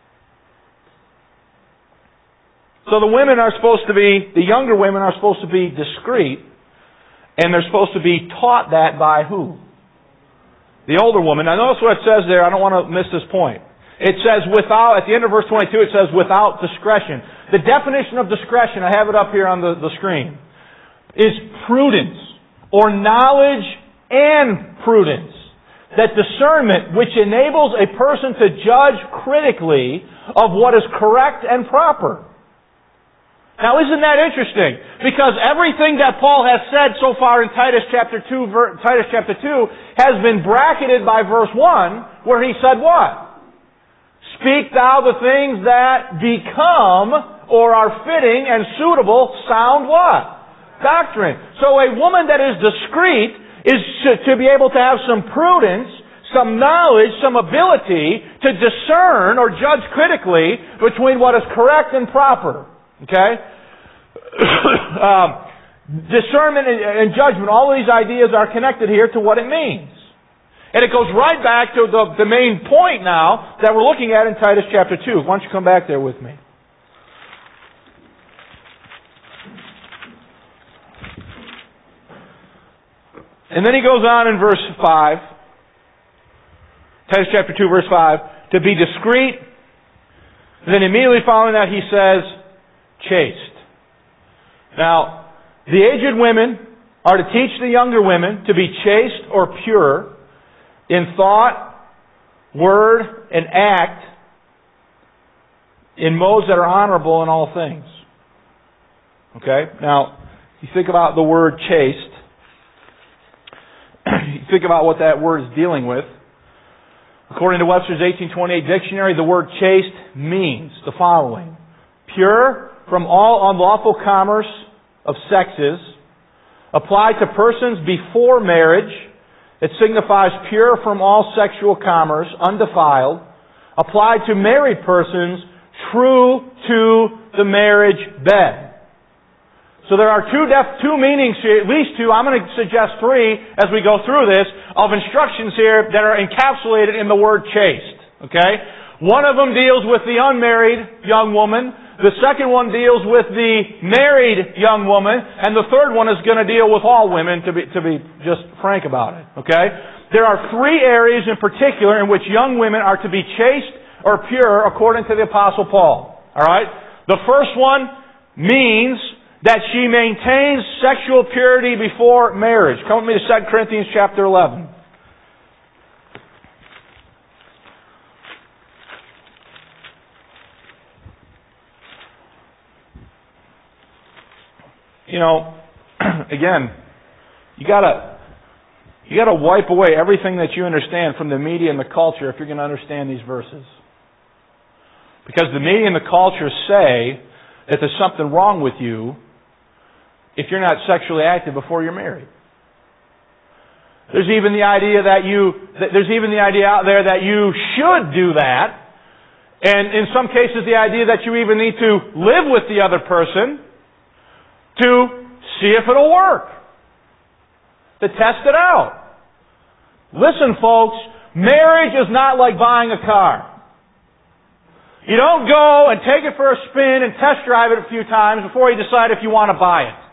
So the women are supposed to be, the younger women are supposed to be discreet, and they're supposed to be taught that by who? The older woman. Now notice what it says there, I don't want to miss this point. It says without, at the end of verse twenty-two, it says without discretion. The definition of discretion, I have it up here on the, the screen, is prudence, or knowledge and prudence. That discernment which enables a person to judge critically of what is correct and proper. Now isn't that interesting? Because everything that Paul has said so far in Titus chapter two, Titus chapter two has been bracketed by verse one, where he said what? Speak thou the things that become or are fitting and suitable sound what? Doctrine. So a woman that is discreet is to be able to have some prudence, some knowledge, some ability to discern or judge critically between what is correct and proper. Okay? um, discernment and judgment, all of these ideas are connected here to what it means. And it goes right back to the, the main point now that we're looking at in Titus chapter two. Why don't you come back there with me? And then he goes on in verse five, Titus chapter two, verse five, to be discreet. And then immediately following that he says, chaste. Now, the aged women are to teach the younger women to be chaste or pure in thought, word, and act in modes that are honorable in all things. Okay? Now, you think about the word chaste. You think about what that word is dealing with. According to Webster's eighteen twenty-eight dictionary, the word chaste means the following. Pure from all unlawful commerce of sexes, applied to persons before marriage. It signifies pure from all sexual commerce, undefiled, applied to married persons, true to the marriage bed. So there are two def- two meanings here, at least two, I'm going to suggest three as we go through this, of instructions here that are encapsulated in the word chaste. Okay? One of them deals with the unmarried young woman. The second one deals with the married young woman. And the third one is going to deal with all women, to be, to be just frank about it. Okay? There are three areas in particular in which young women are to be chaste or pure according to the Apostle Paul. Alright? The first one means that she maintains sexual purity before marriage. Come with me to Second Corinthians chapter eleven. You know, again, you gotta, you gotta wipe away everything that you understand from the media and the culture if you're going to understand these verses. Because the media and the culture say that there's something wrong with you if you're not sexually active before you're married. There's even the idea that you, there's even the idea out there that you should do that. And in some cases the idea that you even need to live with the other person to see if it'll work. To test it out. Listen, folks, marriage is not like buying a car. You don't go and take it for a spin and test drive it a few times before you decide if you want to buy it.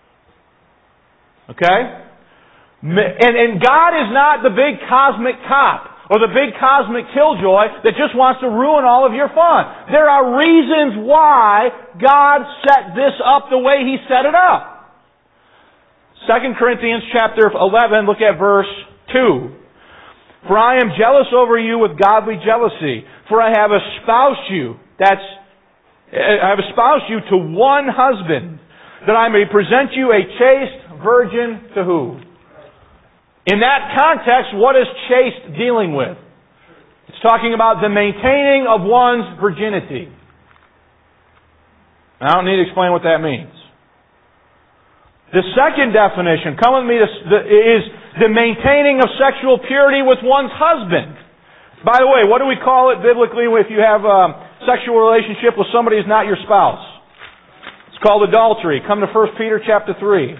Okay? And, and God is not the big cosmic cop or the big cosmic killjoy that just wants to ruin all of your fun. There are reasons why God set this up the way He set it up. Second Corinthians chapter eleven, look at verse two. For I am jealous over you with godly jealousy, for I have espoused you, that's, I have espoused you to one husband, that I may present you a chaste virgin to who? In that context, what is chaste dealing with? It's talking about the maintaining of one's virginity. I don't need to explain what that means. The second definition, come with me, is the maintaining of sexual purity with one's husband. By the way, what do we call it biblically if you have a sexual relationship with somebody who's not your spouse? It's called adultery. Come to First Peter chapter three.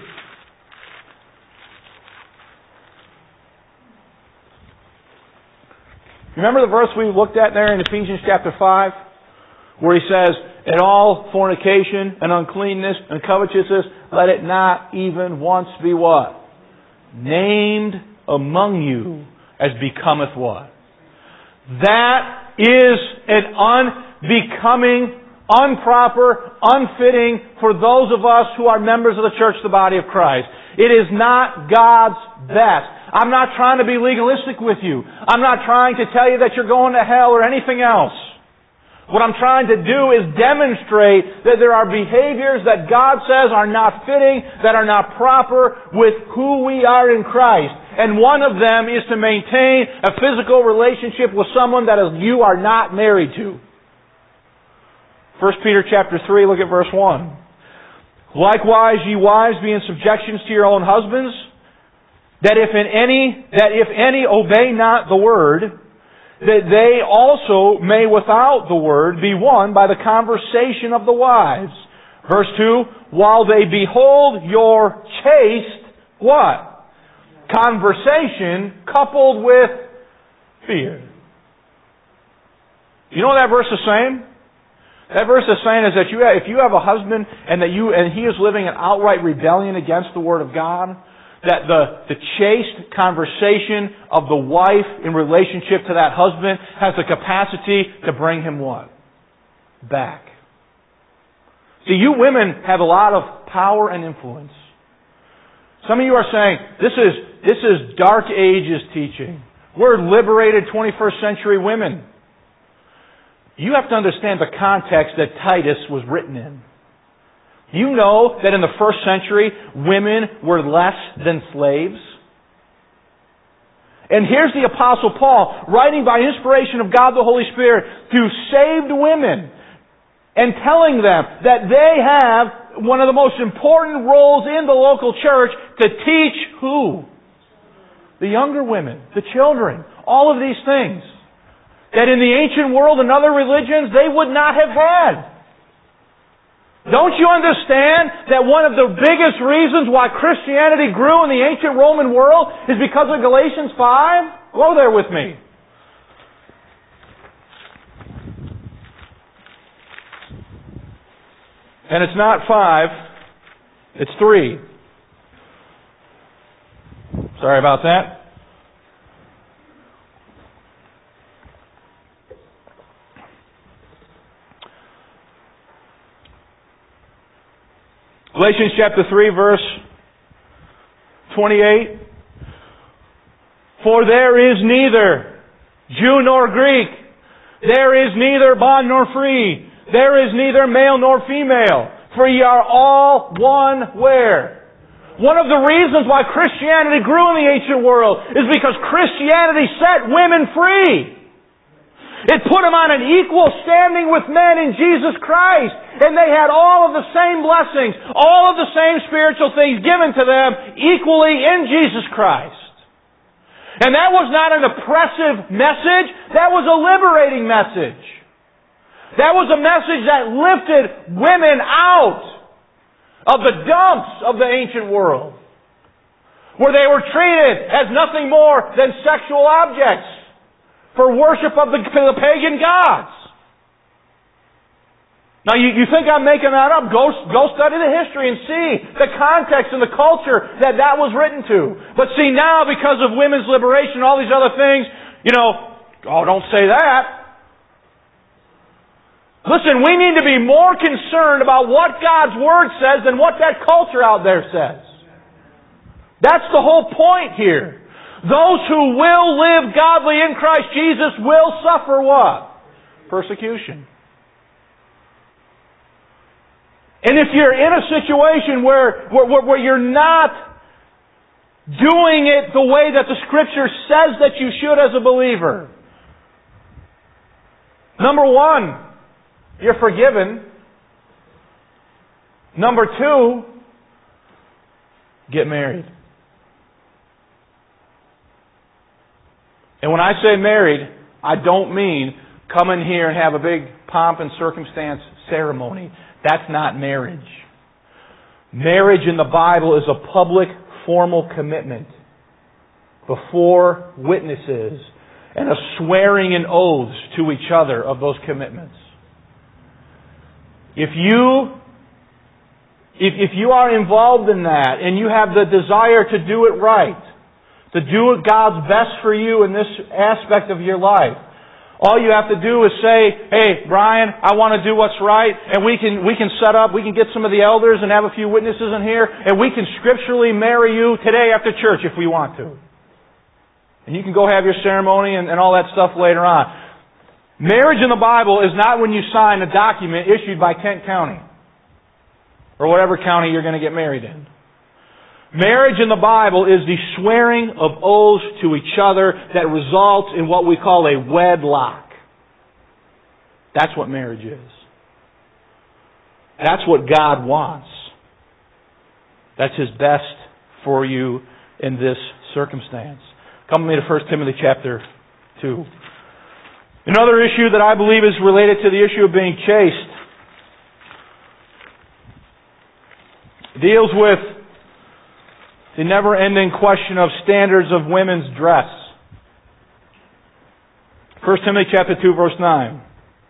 Remember the verse we looked at there in Ephesians chapter five? Where he says, "And all fornication and uncleanness and covetousness, let it not even once be" what? "Named among you as becometh" what? That is an unbecoming, improper, unfitting for those of us who are members of the church, the body of Christ. It is not God's best. I'm not trying to be legalistic with you. I'm not trying to tell you that you're going to hell or anything else. What I'm trying to do is demonstrate that there are behaviors that God says are not fitting, that are not proper with who we are in Christ. And one of them is to maintain a physical relationship with someone that you are not married to. First Peter chapter three, look at verse one. "Likewise, ye wives, be in subjection to your own husbands, that if in any that if any obey not the word, that they also may without the word be won by the conversation of the wives." Verse two, "While they behold your chaste," what? "Conversation coupled with fear." You know what that verse is saying? That verse is saying is that you have, if you have a husband and that you and he is living in outright rebellion against the Word of God, that the, the chaste conversation of the wife in relationship to that husband has the capacity to bring him what? Back. See, you women have a lot of power and influence. Some of you are saying, this is, this is Dark Ages teaching. We're liberated twenty-first century women. You have to understand the context that Titus was written in. You know that in the first century, women were less than slaves? And here's the Apostle Paul, writing by inspiration of God the Holy Spirit to saved women, and telling them that they have one of the most important roles in the local church to teach who? The younger women, the children, all of these things that in the ancient world and other religions they would not have had. Don't you understand that one of the biggest reasons why Christianity grew in the ancient Roman world is because of Galatians five? Go there with me. And it's not five, it's three. Sorry about that. Galatians chapter three, verse twenty-eight. "For there is neither Jew nor Greek, there is neither bond nor free, there is neither male nor female, for ye are all one" where? One of the reasons why Christianity grew in the ancient world is because Christianity set women free. It put them on an equal standing with men in Jesus Christ. And they had all of the same blessings, all of the same spiritual things given to them equally in Jesus Christ. And that was not an oppressive message. That was a liberating message. That was a message that lifted women out of the dumps of the ancient world, where they were treated as nothing more than sexual objects for worship of the, the pagan gods. Now, you, you think I'm making that up? Go, go study the history and see the context and the culture that that was written to. But see, now, because of women's liberation and all these other things, you know, oh, don't say that. Listen, we need to be more concerned about what God's Word says than what that culture out there says. That's the whole point here. Those who will live godly in Christ Jesus will suffer what? Persecution. And if you're in a situation where, where, where you're not doing it the way that the Scripture says that you should as a believer, number one, you're forgiven. Number two, get married. And when I say married, I don't mean come in here and have a big pomp and circumstance ceremony. That's not marriage. Marriage in the Bible is a public, formal commitment before witnesses and a swearing in oaths to each other of those commitments. If you, if, if you are involved in that and you have the desire to do it right, to do God's best for you in this aspect of your life, all you have to do is say, hey, Brian, I want to do what's right, and we can we can set up, we can get some of the elders and have a few witnesses in here, and we can scripturally marry you today after church if we want to. And you can go have your ceremony and, and all that stuff later on. Marriage in the Bible is not when you sign a document issued by Kent County, or whatever county you're going to get married in. Marriage in the Bible is the swearing of oaths to each other that results in what we call a wedlock. That's what marriage is. That's what God wants. That's His best for you in this circumstance. Come with me to First Timothy chapter two. Another issue that I believe is related to the issue of being chaste deals with the never-ending question of standards of women's dress. First Timothy chapter two, verse nine.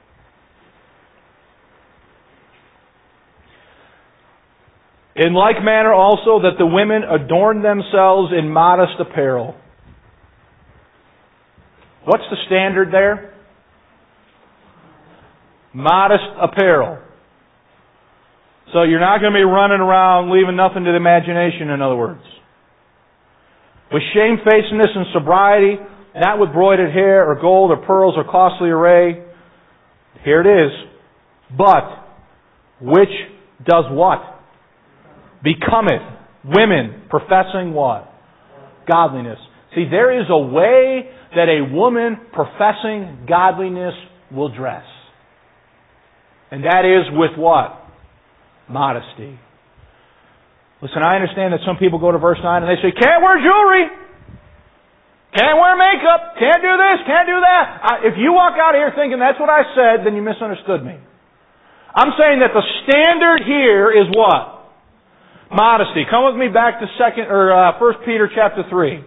In like manner also that the women adorn themselves in modest apparel. What's the standard there? Modest apparel. So you're not going to be running around leaving nothing to the imagination, in other words. With shamefacedness and sobriety, not with broided hair or gold or pearls or costly array. Here it is. But, which does what? Becometh women professing what? Godliness. See, there is a way that a woman professing godliness will dress. And that is with what? Modesty. Listen, I understand that some people go to verse nine and they say, can't wear jewelry, can't wear makeup, can't do this, can't do that. I, if you walk out here thinking that's what I said, then you misunderstood me. I'm saying that the standard here is what? Modesty. Come with me back to second or uh, First Peter chapter three.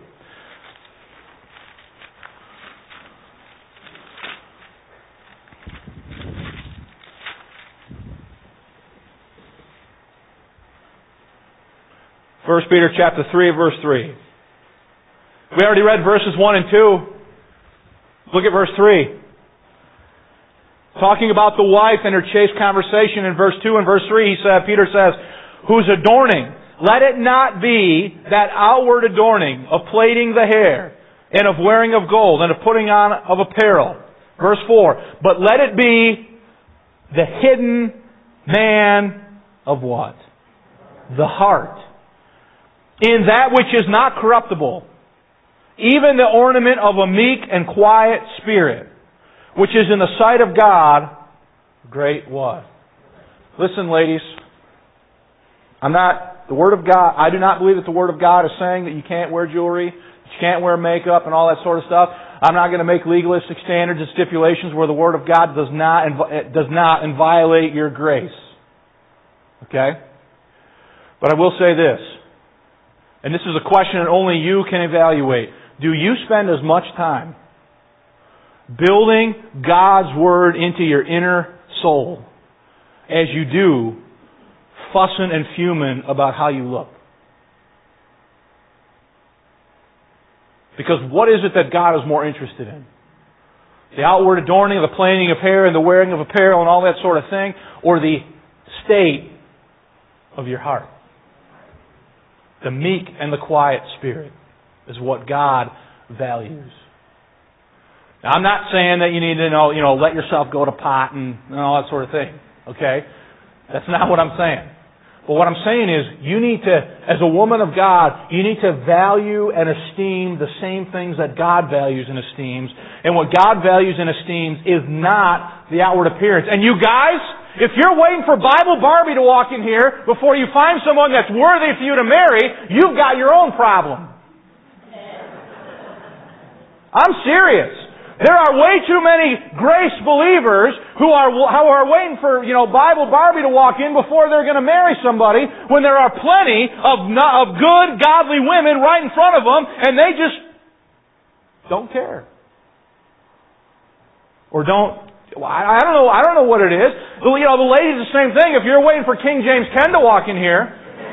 First Peter chapter three, verse three. We already read verses one and two. Look at verse three. Talking about the wife and her chaste conversation in verse two and verse three, he said, Peter says, whose adorning, let it not be that outward adorning of plaiting the hair and of wearing of gold and of putting on of apparel. Verse four, but let it be the hidden man of what? The heart. In that which is not corruptible, even the ornament of a meek and quiet spirit, which is in the sight of God, great what? Listen, ladies, I'm not, the Word of God, I do not believe that the Word of God is saying that you can't wear jewelry, that you can't wear makeup and all that sort of stuff. I'm not going to make legalistic standards and stipulations where the Word of God does not, does not and violate your grace. Okay? But I will say this. And this is a question that only you can evaluate. Do you spend as much time building God's Word into your inner soul as you do fussing and fuming about how you look. Because what is it that God is more interested in? The outward adorning, the plaiting of hair, and the wearing of apparel, and all that sort of thing? Or the state of your heart? The meek and the quiet spirit is what God values. Now, I'm not saying that you need to know, you know, let yourself go to pot and, and all that sort of thing. Okay? That's not what I'm saying. But what I'm saying is, you need to, as a woman of God, you need to value and esteem the same things that God values and esteems. And what God values and esteems is not the outward appearance. And you guys, if you're waiting for Bible Barbie to walk in here before you find someone that's worthy for you to marry, you've got your own problem. I'm serious. There are way too many grace believers who are who are waiting for, you know, Bible Barbie to walk in before they're going to marry somebody, when there are plenty of of good, godly women right in front of them, and they just don't care. Or don't, I don't know, I don't know what it is. You know, the ladies, the same thing. If you're waiting for King James Ken to walk in here,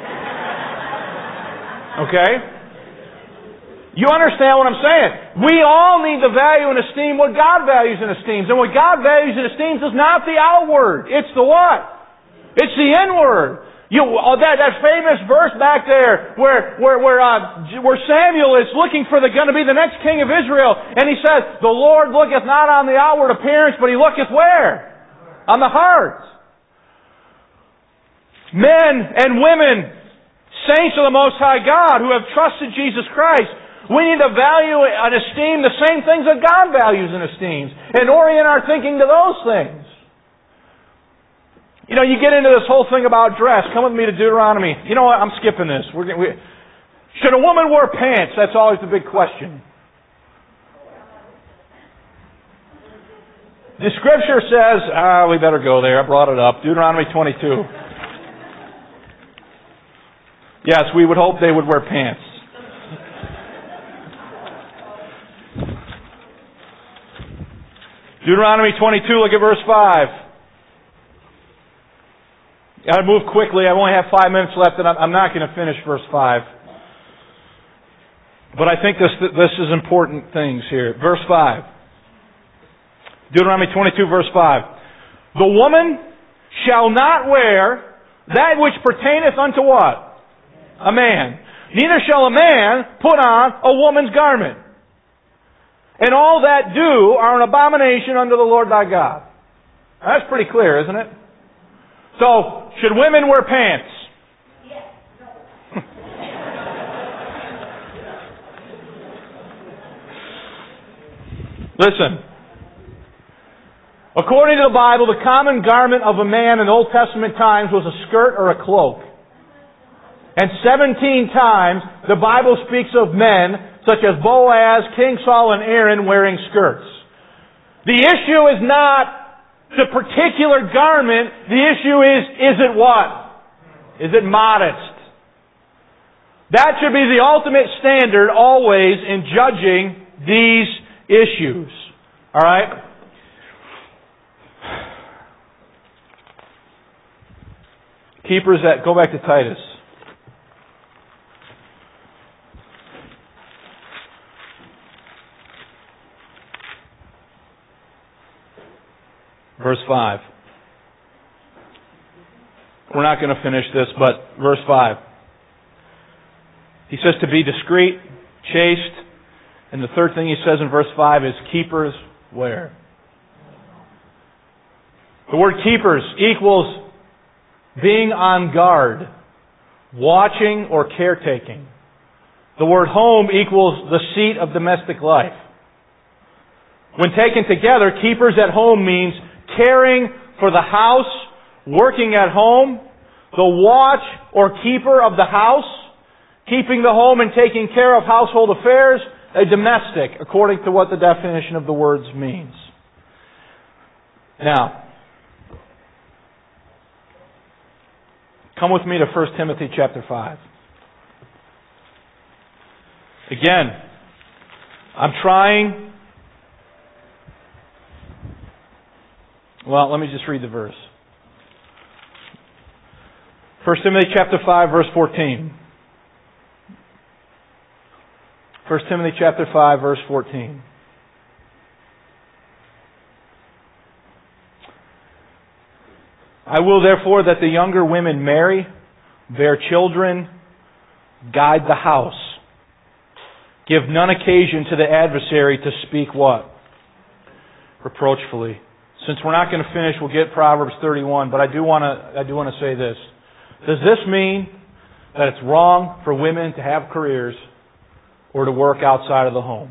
okay? You understand what I'm saying? We all need to value and esteem what God values and esteems. And what God values and esteems is not the outward. It's the what? It's the inward. You, that, that famous verse back there where, where, where, uh, where Samuel is looking for the, going to be the next king of Israel. And he says, the Lord looketh not on the outward appearance, but He looketh where? On the heart. Men and women, saints of the Most High God who have trusted Jesus Christ, we need to value and esteem the same things that God values and esteems, and orient our thinking to those things. You know, you get into this whole thing about dress. Come with me to Deuteronomy. You know what? I'm skipping this. We're, we, should a woman wear pants? That's always the big question. The Scripture says, ah, we better go there. I brought it up. Deuteronomy twenty-two. Yes, we would hope they would wear pants. Deuteronomy twenty-two, look at verse five. Got to move quickly. I only have five minutes left, and I'm not going to finish verse five. But I think this this is important things here. Verse five. Deuteronomy twenty-two, verse five. The woman shall not wear that which pertaineth unto what? A man. Neither shall a man put on a woman's garment. And all that do are an abomination unto the Lord thy God. Now, that's pretty clear, isn't it? So, should women wear pants? Yes. Listen. According to the Bible, the common garment of a man in Old Testament times was a skirt or a cloak. And seventeen times the Bible speaks of men such as Boaz, King Saul, and Aaron wearing skirts. The issue is not the particular garment. The issue is, is it what? Is it modest? That should be the ultimate standard always in judging these issues. Alright? Keepers that, go back to Titus. Verse five. We're not going to finish this, but verse five. He says to be discreet, chaste, and the third thing he says in verse five is keepers where? The word keepers equals being on guard, watching or caretaking. The word home equals the seat of domestic life. When taken together, keepers at home means caring for the house, working at home, the watch or keeper of the house, keeping the home and taking care of household affairs, a domestic, according to what the definition of the words means. Now, come with me to First Timothy chapter five. Again, I'm trying... Well, let me just read the verse. First Timothy chapter five, verse fourteen. First Timothy chapter five, verse fourteen. I will therefore that the younger women marry, bear children, guide the house. Give none occasion to the adversary to speak what? Reproachfully. Since we're not going to finish, we'll get Proverbs thirty-one, but I do want to I do want to say this. Does this mean that it's wrong for women to have careers or to work outside of the home?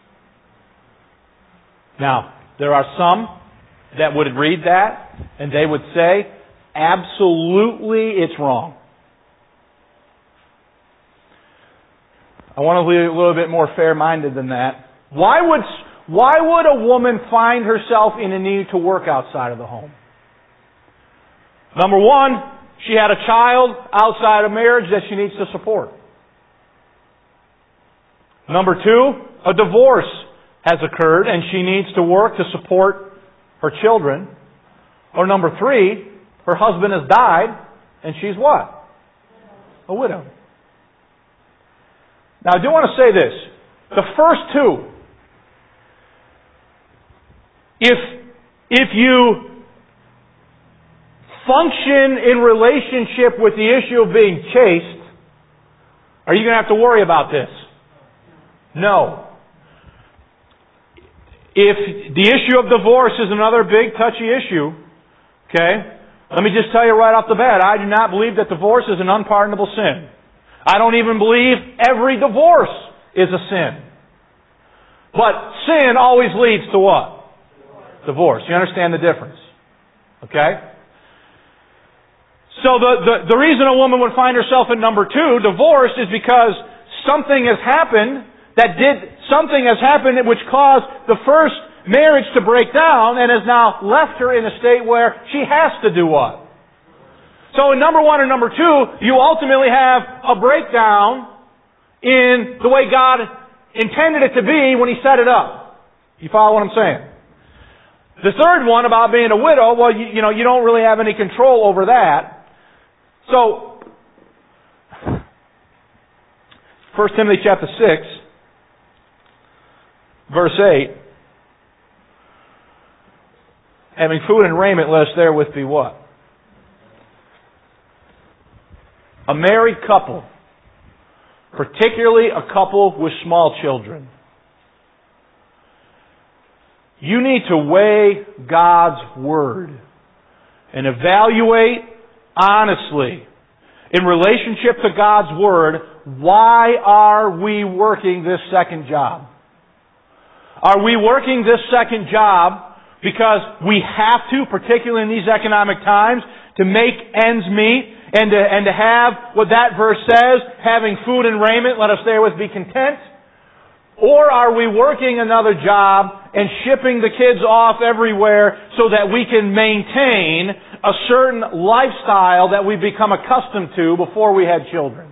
Now, there are some that would read that and they would say, absolutely it's wrong. I want to be a little bit more fair-minded than that. Why would, why would a woman find herself in a need to work outside of the home? Number one, she had a child outside of marriage that she needs to support. Number two, a divorce has occurred and she needs to work to support her children. Or number three, her husband has died and she's what? A widow. Now I do want to say this. The first two, if, if you function in relationship with the issue of being chaste, are you going to have to worry about this? No. If the issue of divorce is another big touchy issue, okay, let me just tell you right off the bat, I do not believe that divorce is an unpardonable sin. I don't even believe every divorce is a sin. But sin always leads to what? Divorce. You understand the difference? Okay? So the, the, the reason a woman would find herself in number two, divorce, is because something has happened that did, something has happened which caused the first marriage to break down and has now left her in a state where she has to do what? So in number one and number two, you ultimately have a breakdown in the way God intended it to be when He set it up. You follow what I'm saying? The third one about being a widow, well, you, you know, you don't really have any control over that. So, First Timothy chapter six, verse eight, having food and raiment, let us therewith be what? A married couple, particularly a couple with small children. You need to weigh God's Word and evaluate honestly, in relationship to God's Word, why are we working this second job? Are we working this second job because we have to, particularly in these economic times, to make ends meet and to, and to have what that verse says, having food and raiment, let us therewith be content? Or are we working another job and shipping the kids off everywhere so that we can maintain a certain lifestyle that we've become accustomed to before we had children?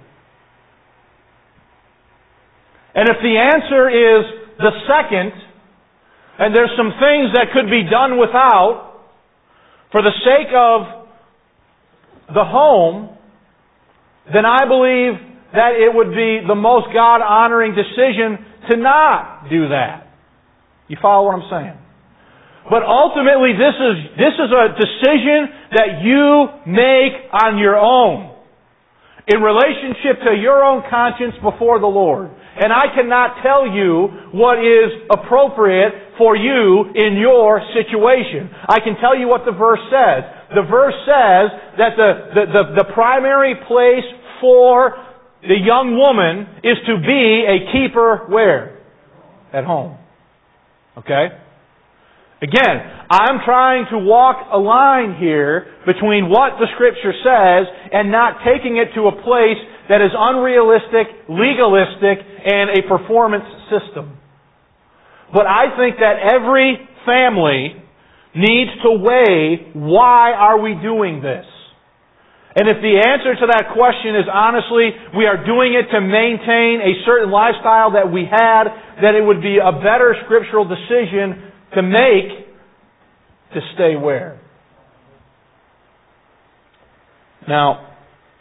And if the answer is the second, and there's some things that could be done without for the sake of the home, then I believe that it would be the most God-honoring decision to not do that. You follow what I'm saying? But ultimately, this is, this is a decision that you make on your own in relationship to your own conscience before the Lord. And I cannot tell you what is appropriate for you in your situation. I can tell you what the verse says. The verse says that the, the, the, the primary place for the young woman is to be a keeper where? At home. Okay? Again, I'm trying to walk a line here between what the Scripture says and not taking it to a place that is unrealistic, legalistic, and a performance system. But I think that every family needs to weigh, why are we doing this? And if the answer to that question is honestly, we are doing it to maintain a certain lifestyle that we had, then it would be a better scriptural decision to make to stay where? Now,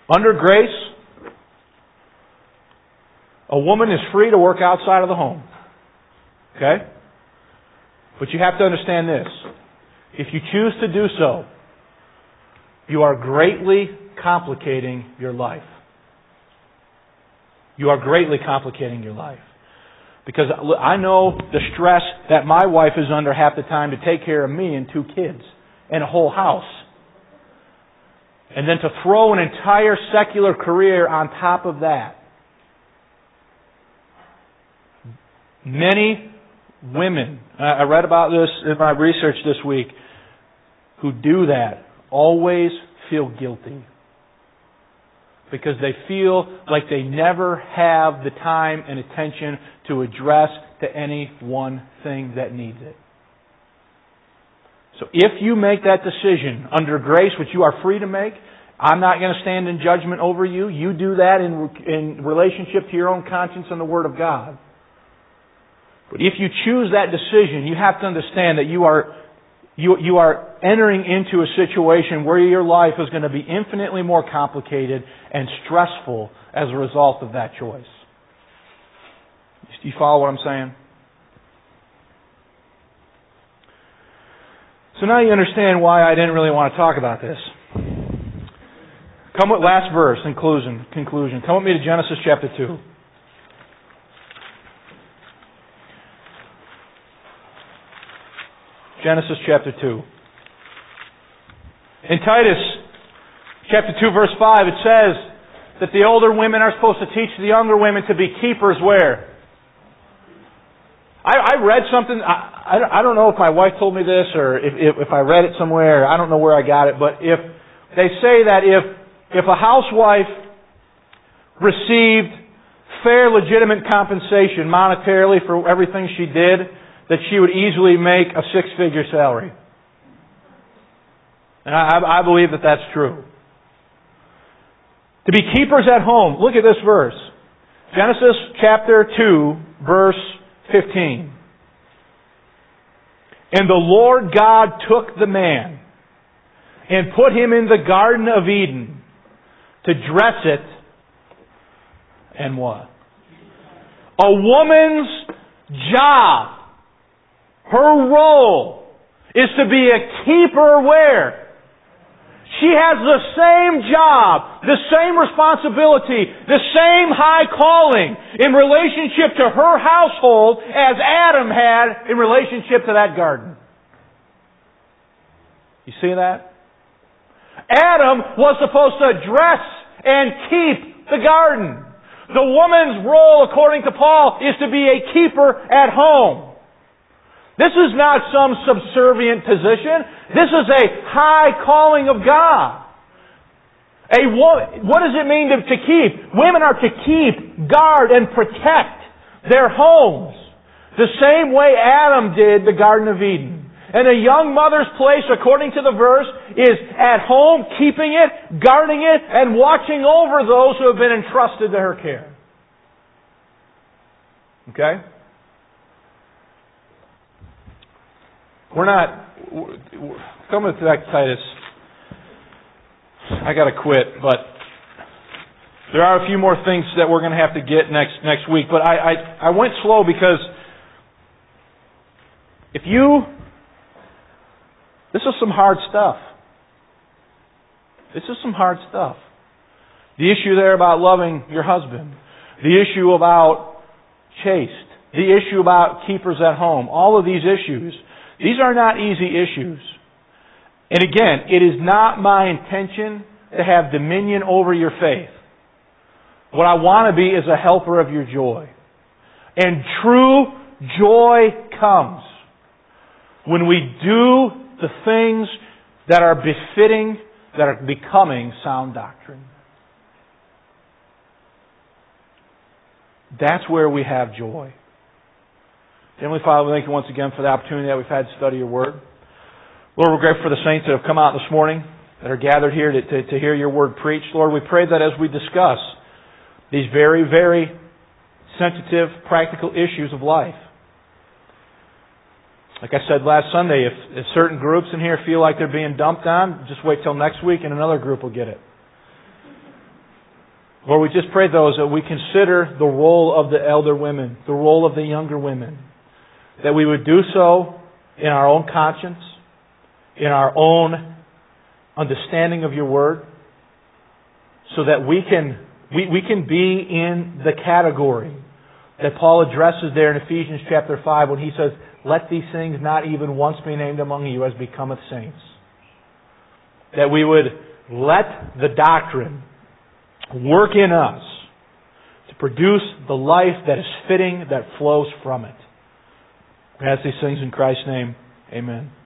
Under grace, a woman is free to work outside of the home. Okay? But you have to understand this. If you choose to do so, you are greatly complicating your life. You are greatly complicating your life. Because I know the stress that my wife is under half the time to take care of me and two kids and a whole house. And then to throw an entire secular career on top of that. Many women, I read about this in my research this week, who do that always feel guilty. Because they feel like they never have the time and attention to address to any one thing that needs it. So if you make that decision under grace, which you are free to make, I'm not going to stand in judgment over you. You do that in, in relationship to your own conscience and the Word of God. But if you choose that decision, you have to understand that you are You, you are entering into a situation where your life is going to be infinitely more complicated and stressful as a result of that choice. Do you follow what I'm saying? So now you understand why I didn't really want to talk about this. Come with last verse, conclusion. Conclusion. Come with me to Genesis chapter two. Genesis chapter two. In Titus chapter two verse five it says that the older women are supposed to teach the younger women to be keepers where? I, I read something, I, I don't know if my wife told me this or if, if, if I read it somewhere, I don't know where I got it, but if they say that if, if a housewife received fair legitimate compensation monetarily for everything she did, that she would easily make a six-figure salary. And I, I believe that that's true. To be keepers at home. Look at this verse. Genesis chapter two, verse fifteen. And the Lord God took the man and put him in the Garden of Eden to dress it and what? A woman's job. Her role is to be a keeper where? She has the same job, the same responsibility, the same high calling in relationship to her household as Adam had in relationship to that garden. You see that? Adam was supposed to dress and keep the garden. The woman's role, according to Paul, is to be a keeper at home. This is not some subservient position. This is a high calling of God. A what does it mean to, to keep? Women are to keep, guard, and protect their homes the same way Adam did the Garden of Eden. And a young mother's place, according to the verse, is at home, keeping it, guarding it, and watching over those who have been entrusted to her care. Okay? We're not... Come with that, Titus. I got to quit, but there are a few more things that we're going to have to get next next week. But I, I, I went slow because if you... This is some hard stuff. This is some hard stuff. The issue there about loving your husband. The issue about chaste. The issue about keepers at home. All of these issues. These are not easy issues. And again, it is not my intention to have dominion over your faith. What I want to be is a helper of your joy. And true joy comes when we do the things that are befitting, that are becoming sound doctrine. That's where we have joy. Heavenly Father, we thank you once again for the opportunity that we've had to study your Word. Lord, we're grateful for the saints that have come out this morning, that are gathered here to, to, to hear your Word preached. Lord, we pray that as we discuss these very, very sensitive, practical issues of life, like I said last Sunday, if, if certain groups in here feel like they're being dumped on, just wait till next week and another group will get it. Lord, we just pray those that we consider the role of the elder women, the role of the younger women, that we would do so in our own conscience, in our own understanding of your word, so that we can we, we can be in the category that Paul addresses there in Ephesians chapter five when he says, let these things not even once be named among you as becometh saints. That we would let the doctrine work in us to produce the life that is fitting, that flows from it. We ask these things in Christ's name. Amen.